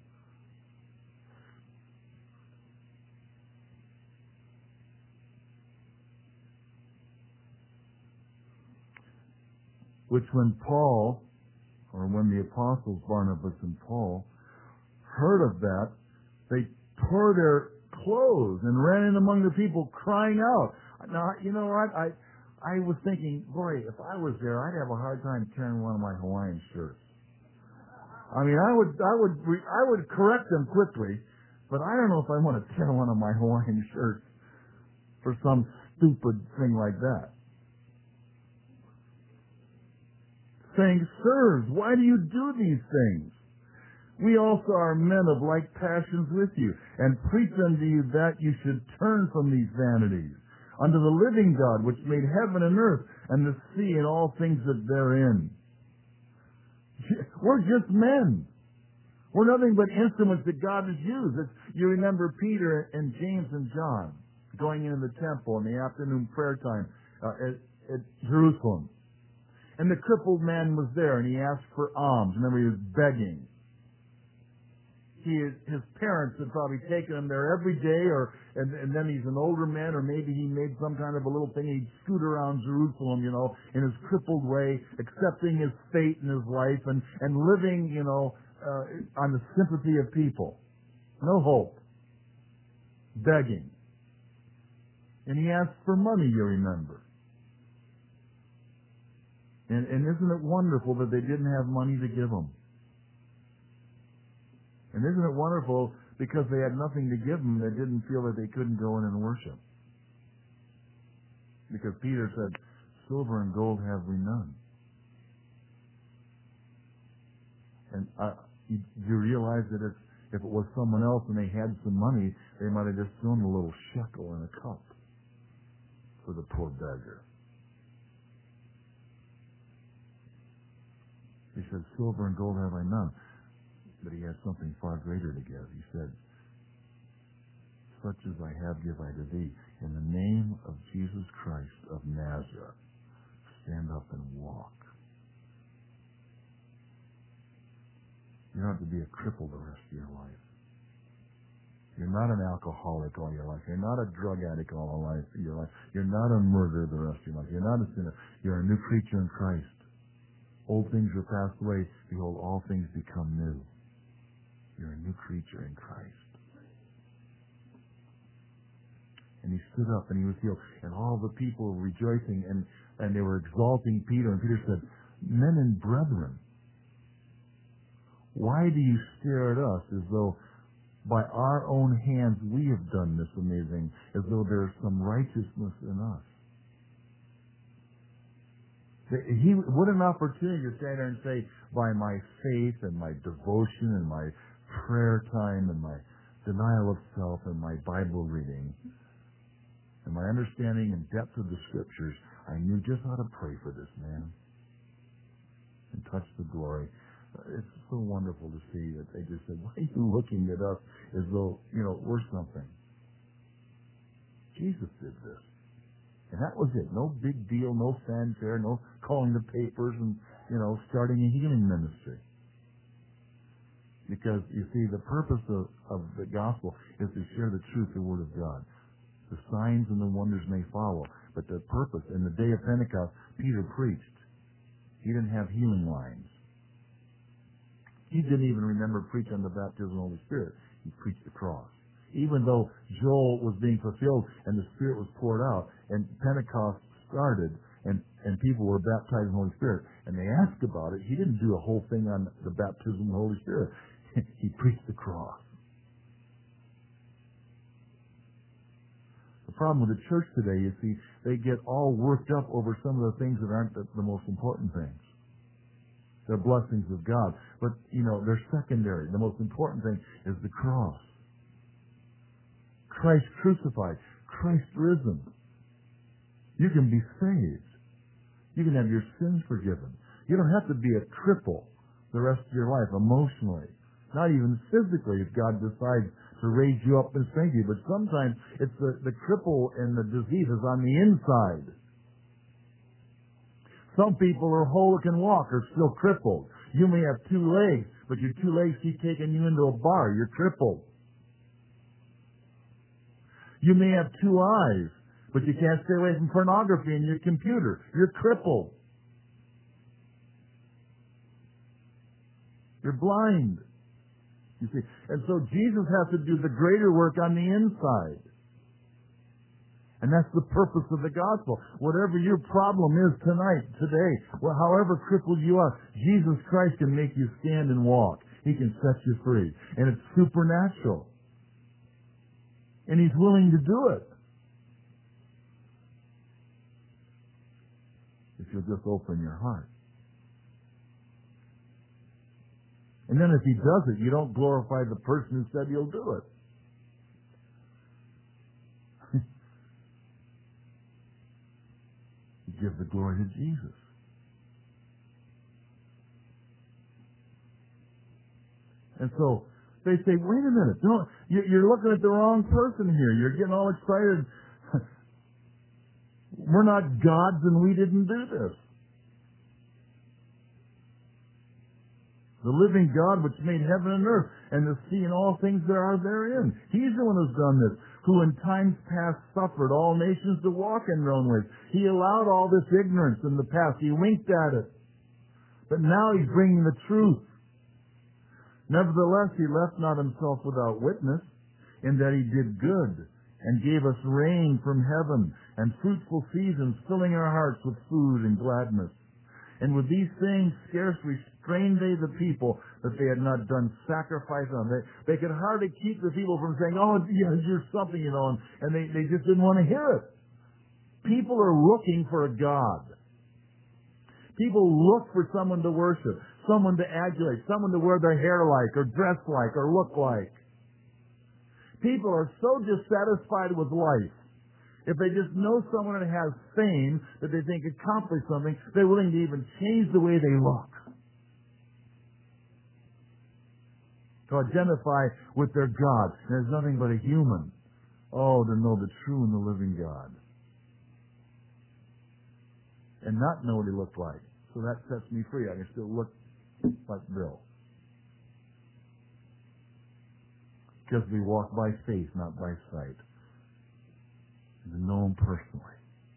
Which when Paul, or when the apostles Barnabas and Paul heard of that, they tore their clothes and ran in among the people crying out. Now, you know what? I I was thinking, boy, if I was there, I'd have a hard time tearing one of my Hawaiian shirts. I mean, I would I would I would correct them quickly, but I don't know if I want to tear one of my Hawaiian shirts for some stupid thing like that. Saying, sirs, why do you do these things? We also are men of like passions with you, and preach unto you that you should turn from these vanities, unto the living God, which made heaven and earth, and the sea and all things that therein. We're just men. We're nothing but instruments that God has used. It's, you remember Peter and James and John going into the temple in the afternoon prayer time uh, at, at Jerusalem. And the crippled man was there, and he asked for alms. Remember, he was begging. He, his parents had probably taken him there every day, or and, and then he's an older man, or maybe he made some kind of a little thing. He'd scoot around Jerusalem, you know, in his crippled way, accepting his fate in his life, and, and living, you know, uh, on the sympathy of people. No hope. Begging. And he asked for money, you remember. And, and isn't it wonderful that they didn't have money to give him? And isn't it wonderful, because they had nothing to give them, they didn't feel that they couldn't go in and worship? Because Peter said, silver and gold have we none. And uh, you, you realize that if, if it was someone else and they had some money, they might have just thrown a little shekel in a cup for the poor beggar. He said, silver and gold have I none. But he has something far greater to give. He said, such as I have give I to thee. In the name of Jesus Christ of Nazareth, stand up and walk. You don't have to be a cripple the rest of your life. You're not an alcoholic all your life. You're not a drug addict all your life. You're not a murderer the rest of your life. You're not a sinner. You're a new creature in Christ. Old things are passed away. Behold, all things become new. You're a new creature in Christ. And he stood up and he was healed. And all the people were rejoicing and, and they were exalting Peter. And Peter said, men and brethren, why do you stare at us as though by our own hands we have done this amazing, as though there is some righteousness in us? He, what an opportunity to stand there and say, by my faith and my devotion and my prayer time and my denial of self and my Bible reading and my understanding and depth of the Scriptures, I knew just how to pray for this man and touch the glory. It's so wonderful to see that they just said, why are you looking at us as though, you know, we're something? Jesus did this. And that was it. No big deal, no fanfare, no calling the papers and, you know, starting a healing ministry. Because, you see, the purpose of, of the gospel is to share the truth, the Word of God. The signs and the wonders may follow. But the purpose, in the day of Pentecost, Peter preached. He didn't have healing lines. He didn't even remember preaching on the baptism of the Holy Spirit. He preached the cross. Even though Joel was being fulfilled and the Spirit was poured out, and Pentecost started, and, and people were baptized in the Holy Spirit, and they asked about it, he didn't do a whole thing on the baptism of the Holy Spirit. He preached the cross. The problem with the church today, you see, they get all worked up over some of the things that aren't the, the most important things. They're blessings of God. But, you know, they're secondary. The most important thing is the cross. Christ crucified. Christ risen. You can be saved. You can have your sins forgiven. You don't have to be a cripple the rest of your life emotionally. Not even physically if God decides to raise you up and strengthen you. But sometimes it's the, the cripple and the disease is on the inside. Some people are whole and can walk are still crippled. You may have two legs, but your two legs keep taking you into a bar. You're crippled. You may have two eyes, but you can't stay away from pornography in your computer. You're crippled. You're blind. You see, and so Jesus has to do the greater work on the inside. And that's the purpose of the gospel. Whatever your problem is tonight, today, well, however crippled you are, Jesus Christ can make you stand and walk. He can set you free. And it's supernatural. And He's willing to do it. If you'll just open your heart. And then if He does it, you don't glorify the person who said He'll do it. You give the glory to Jesus. And so they say, wait a minute, don't, you're looking at the wrong person here. You're getting all excited. We're not gods and we didn't do this. The living God which made heaven and earth and the sea and all things that are therein. He's the one who's done this, who in times past suffered all nations to walk in their own ways. He allowed all this ignorance in the past. He winked at it. But now he's bringing the truth. Nevertheless, he left not himself without witness, in that he did good, and gave us rain from heaven, and fruitful seasons, filling our hearts with food and gladness. And with these things scarce restrained they the people, that they had not done sacrifice on them. They, they could hardly keep the people from saying, oh, yeah, you're something, you know, and, and they, they just didn't want to hear it. People are looking for a God. People look for someone to worship, someone to adulate, someone to wear their hair like, or dress like, or look like. People are so dissatisfied with life. If they just know someone that has fame, that they think accomplished something, they're willing to even change the way they look to identify with their God. There's nothing but a human. Oh, to know the true and the living God. And not know what he looked like. So that sets me free. I can still look like Bill. Because we walk by faith, not by sight. And to know him personally.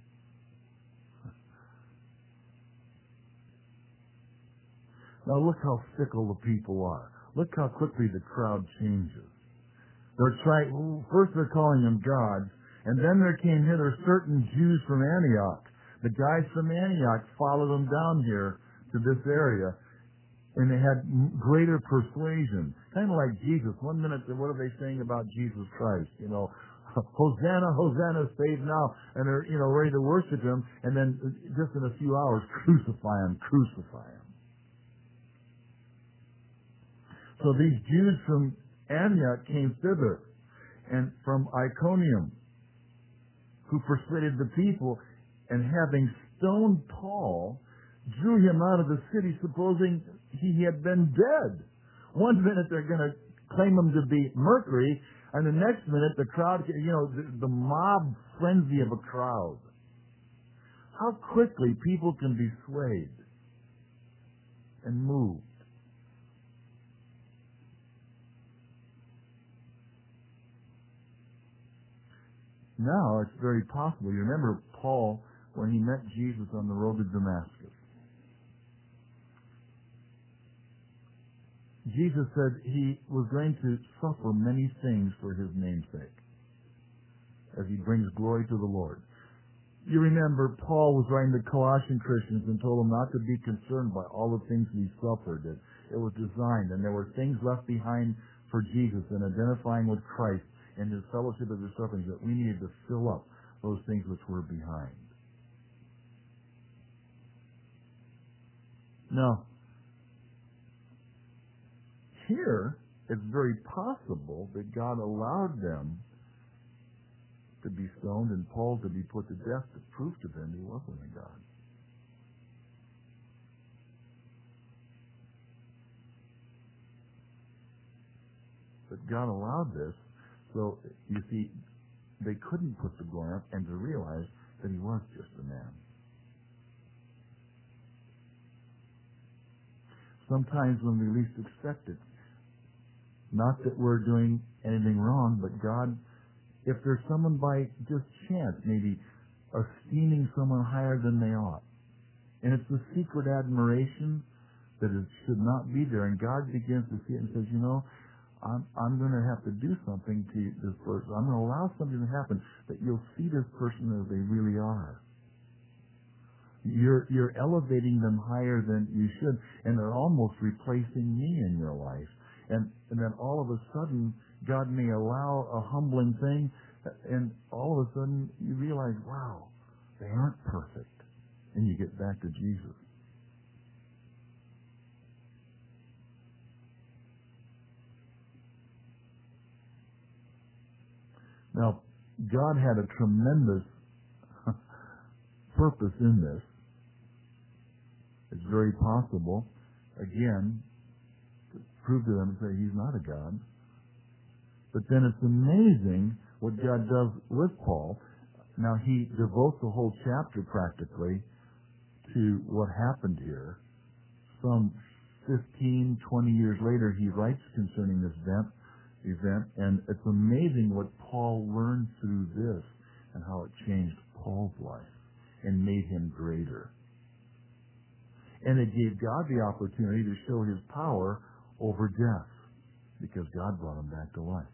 Now look how fickle the people are. Look how quickly the crowd changes. They're trying, first they're calling them gods, and then there came hither certain Jews from Antioch. The guys from Antioch followed them down here to this area, and they had greater persuasion. Kind of like Jesus. One minute, what are they saying about Jesus Christ? You know, Hosanna, Hosanna, save now. And they're, you know, ready to worship him, and then just in a few hours, crucify him, crucify him. So these Jews from Antioch came thither, and from Iconium, who persuaded the people, and having stoned Paul, drew him out of the city, supposing he had been dead. One minute they're going to claim him to be Mercury, and the next minute the crowd, you know, the, the mob frenzy of a crowd. How quickly people can be swayed and moved. Now it's very possible. You remember Paul when he met Jesus on the road to Damascus. Jesus said he was going to suffer many things for his name's sake as he brings glory to the Lord. You remember Paul was writing to Colossian Christians and told them not to be concerned by all the things he suffered. That it was designed, and there were things left behind for Jesus and identifying with Christ and his fellowship of his sufferings, that we needed to fill up those things which were behind. Now, here, it's very possible that God allowed them to be stoned and Paul to be put to death to prove to them he wasn't a God. But God allowed this, so, you see, they couldn't put the glory up and to realize that he was just a man. Sometimes when we least expect it, not that we're doing anything wrong, but God, if there's someone by just chance, maybe esteeming someone higher than they ought, and it's the secret admiration that it should not be there, and God begins to see it and says, you know, I'm, I'm going to have to do something to this person. I'm going to allow something to happen that you'll see this person as they really are. You're, you're elevating them higher than you should, and they're almost replacing me in your life. And, and then all of a sudden, God may allow a humbling thing, and all of a sudden you realize, wow, they aren't perfect. And you get back to Jesus. Now, God had a tremendous purpose in this. It's very possible, again, to prove to them and say he's not a God. But then it's amazing what God does with Paul. Now, he devotes the whole chapter practically to what happened here. Some fifteen, twenty years later, he writes concerning this event, event, and it's amazing what Paul learned through this and how it changed Paul's life and made him greater. And it gave God the opportunity to show his power over death because God brought him back to life.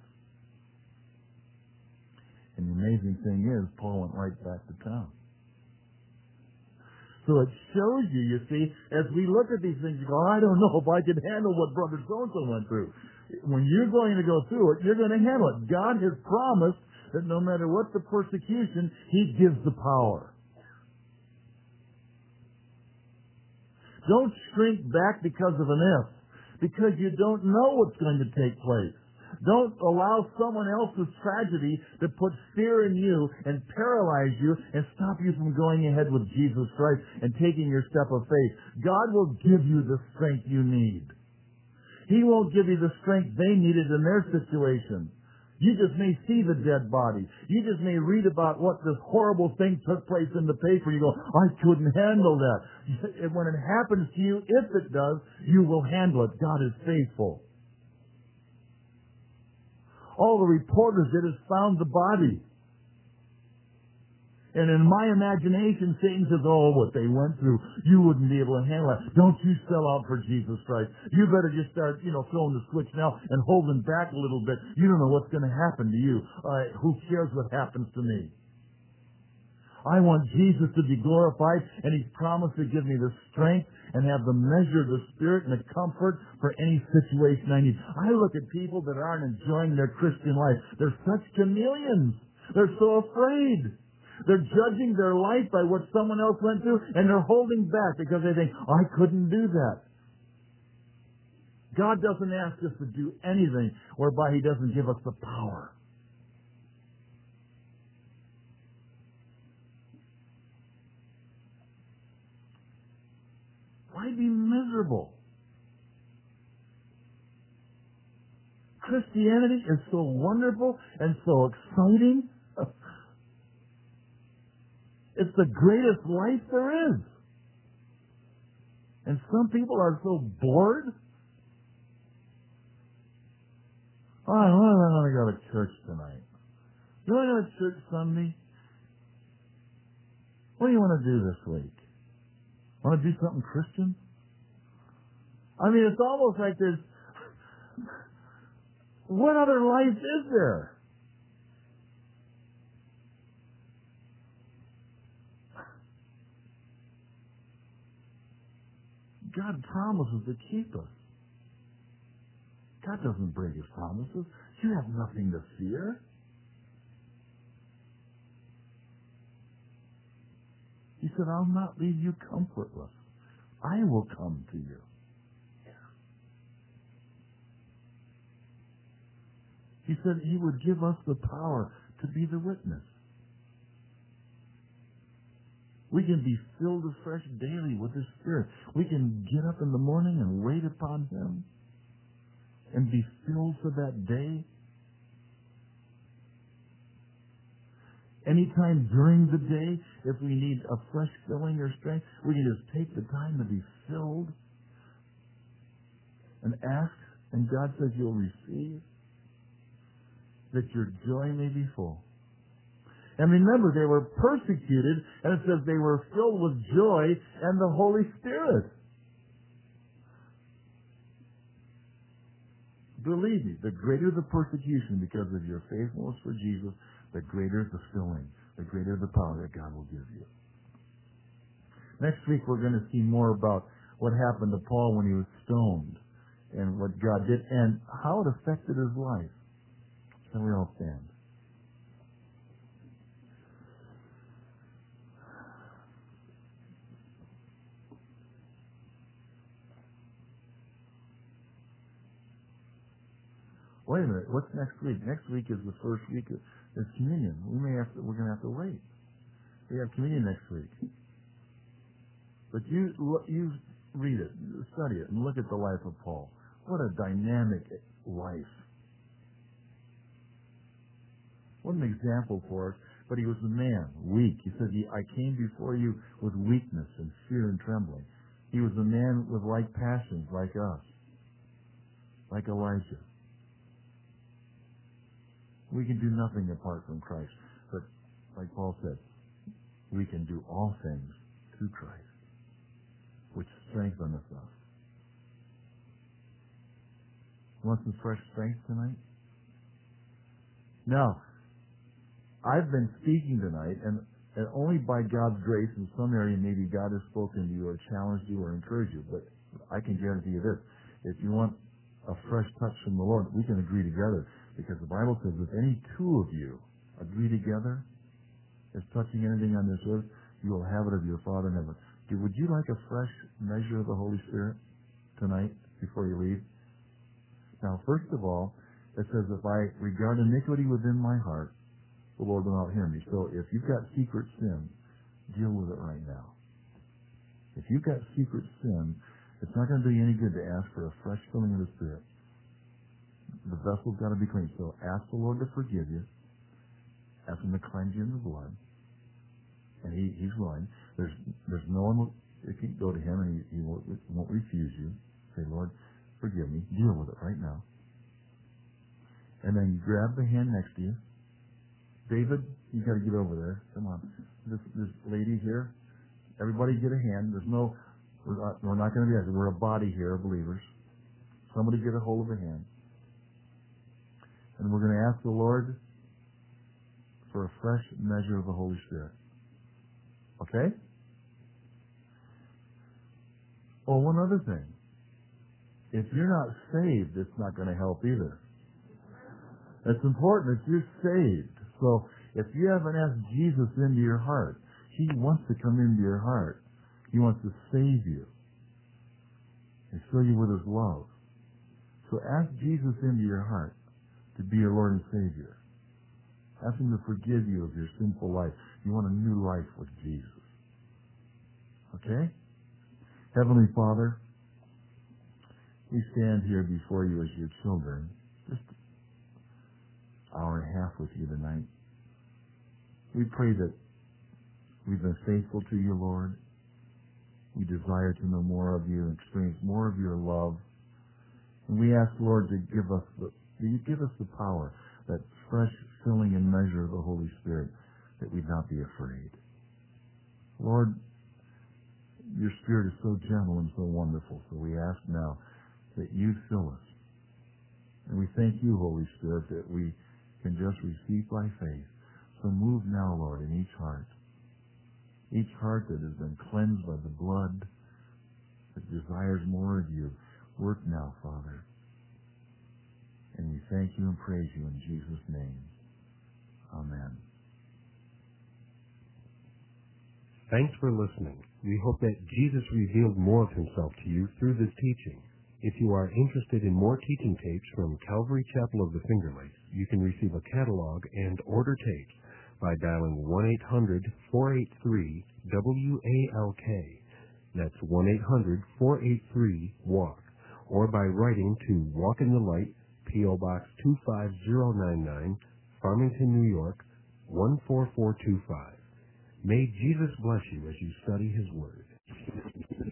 And the amazing thing is, Paul went right back to town. So it shows you, you see, as we look at these things, you go, I don't know if I can handle what Brother so-and-so went through. When you're going to go through it, you're going to handle it. God has promised that no matter what the persecution, he gives the power. Don't shrink back because of an if, because you don't know what's going to take place. Don't allow someone else's tragedy to put fear in you and paralyze you and stop you from going ahead with Jesus Christ and taking your step of faith. God will give you the strength you need. He won't give you the strength they needed in their situation. You just may see the dead body. You just may read about what this horrible thing took place in the paper. You go, I couldn't handle that. When it happens to you, if it does, you will handle it. God is faithful. All the reporters did is found the body. And in my imagination, Satan says, oh, what they went through, you wouldn't be able to handle it. Don't you sell out for Jesus Christ. You better just start, you know, throwing the switch now and holding back a little bit. You don't know what's going to happen to you. Uh, who cares what happens to me? I want Jesus to be glorified, and he's promised to give me the strength and have the measure of the Spirit and the comfort for any situation I need. I look at people that aren't enjoying their Christian life. They're such chameleons. They're so afraid. They're judging their life by what someone else went through, and they're holding back because they think, I couldn't do that. God doesn't ask us to do anything whereby he doesn't give us the power. Why be miserable? Christianity is so wonderful and so exciting. It's the greatest life there is. And some people are so bored. Oh, I'm going to go to church tonight. You want to go to church Sunday? What do you want to do this week? Want to do something Christian? I mean, it's almost like there's... What other life is there? God promises to keep us. God doesn't break his promises. You have nothing to fear. He said, I'll not leave you comfortless. I will come to you. He said he would give us the power to be the witness. We can be filled afresh daily with his Spirit. We can get up in the morning and wait upon him and be filled for that day. Anytime during the day, if we need a fresh filling or strength, we can just take the time to be filled and ask, and God says you'll receive, that your joy may be full. And remember, they were persecuted, and it says they were filled with joy and the Holy Spirit. Believe me, the greater the persecution because of your faithfulness for Jesus, the greater the filling, the greater the power that God will give you. Next week, we're going to see more about what happened to Paul when he was stoned and what God did and how it affected his life. Shall we all stand? Wait a minute, what's next week? Next week is the first week of is communion. We may have to, we're going to have to wait. We have communion next week. But you, you read it, study it, and look at the life of Paul. What a dynamic life. What an example for us. But he was a man, weak. He said, I came before you with weakness and fear and trembling. He was a man with like passions, like us, like Elijah. We can do nothing apart from Christ. But like Paul said, we can do all things through Christ, which strengtheneth us. Want some fresh strength tonight? Now, I've been speaking tonight, and, and only by God's grace, in some area maybe God has spoken to you or challenged you or encouraged you, but I can guarantee you this. If you want a fresh touch from the Lord, we can agree together, because the Bible says if any two of you agree together as touching anything on this earth, you will have it of your Father in heaven. Would you like a fresh measure of the Holy Spirit tonight before you leave? Now, first of all, it says, if I regard iniquity within my heart, the Lord will not hear me. So if you've got secret sin, deal with it right now. If you've got secret sin, it's not going to do you any good to ask for a fresh filling of the Spirit. The vessel's got to be clean. So ask the Lord to forgive you. Ask Him to cleanse you in the blood. And he, He's willing. There's there's no one that can go to Him and He, he won't, won't refuse you. Say, Lord, forgive me. Deal with it right now. And then you grab the hand next to you. David, you got to get over there. Come on. This this lady here. Everybody get a hand. There's no, we're not, we're not going to be that. We're a body here of believers. Somebody get a hold of a hand. And we're going to ask the Lord for a fresh measure of the Holy Spirit. Okay? Oh, one other thing. If you're not saved, it's not going to help either. It's important that you're saved. So if you haven't asked Jesus into your heart, He wants to come into your heart. He wants to save you and fill you with His love. So ask Jesus into your heart to be your Lord and Savior. Ask Him to forgive you of your sinful life. You want a new life with Jesus. Okay? Heavenly Father, we stand here before you as your children, just an hour and a half with you tonight. We pray that we've been faithful to you, Lord. We desire to know more of you and experience more of your love. And we ask, Lord, to give us the, you give us the power, that fresh filling and measure of the Holy Spirit, that we'd not be afraid. Lord, your Spirit is so gentle and so wonderful, so we ask now that you fill us. And we thank you, Holy Spirit, that we can just receive by faith. So move now, Lord, in each heart. Each heart that has been cleansed by the blood, that desires more of you. Work now, Father. And we thank you and praise you in Jesus' name. Amen. Thanks for listening. We hope that Jesus revealed more of Himself to you through this teaching. If you are interested in more teaching tapes from Calvary Chapel of the Finger Lakes, you can receive a catalog and order tapes by dialing one eight hundred, four eight three, W A L K. That's one eight hundred, four eight three, WALK. Or by writing to Walk in the Light, P O Box two five zero nine nine, Farmington, New York, one four four two five. May Jesus bless you as you study His Word.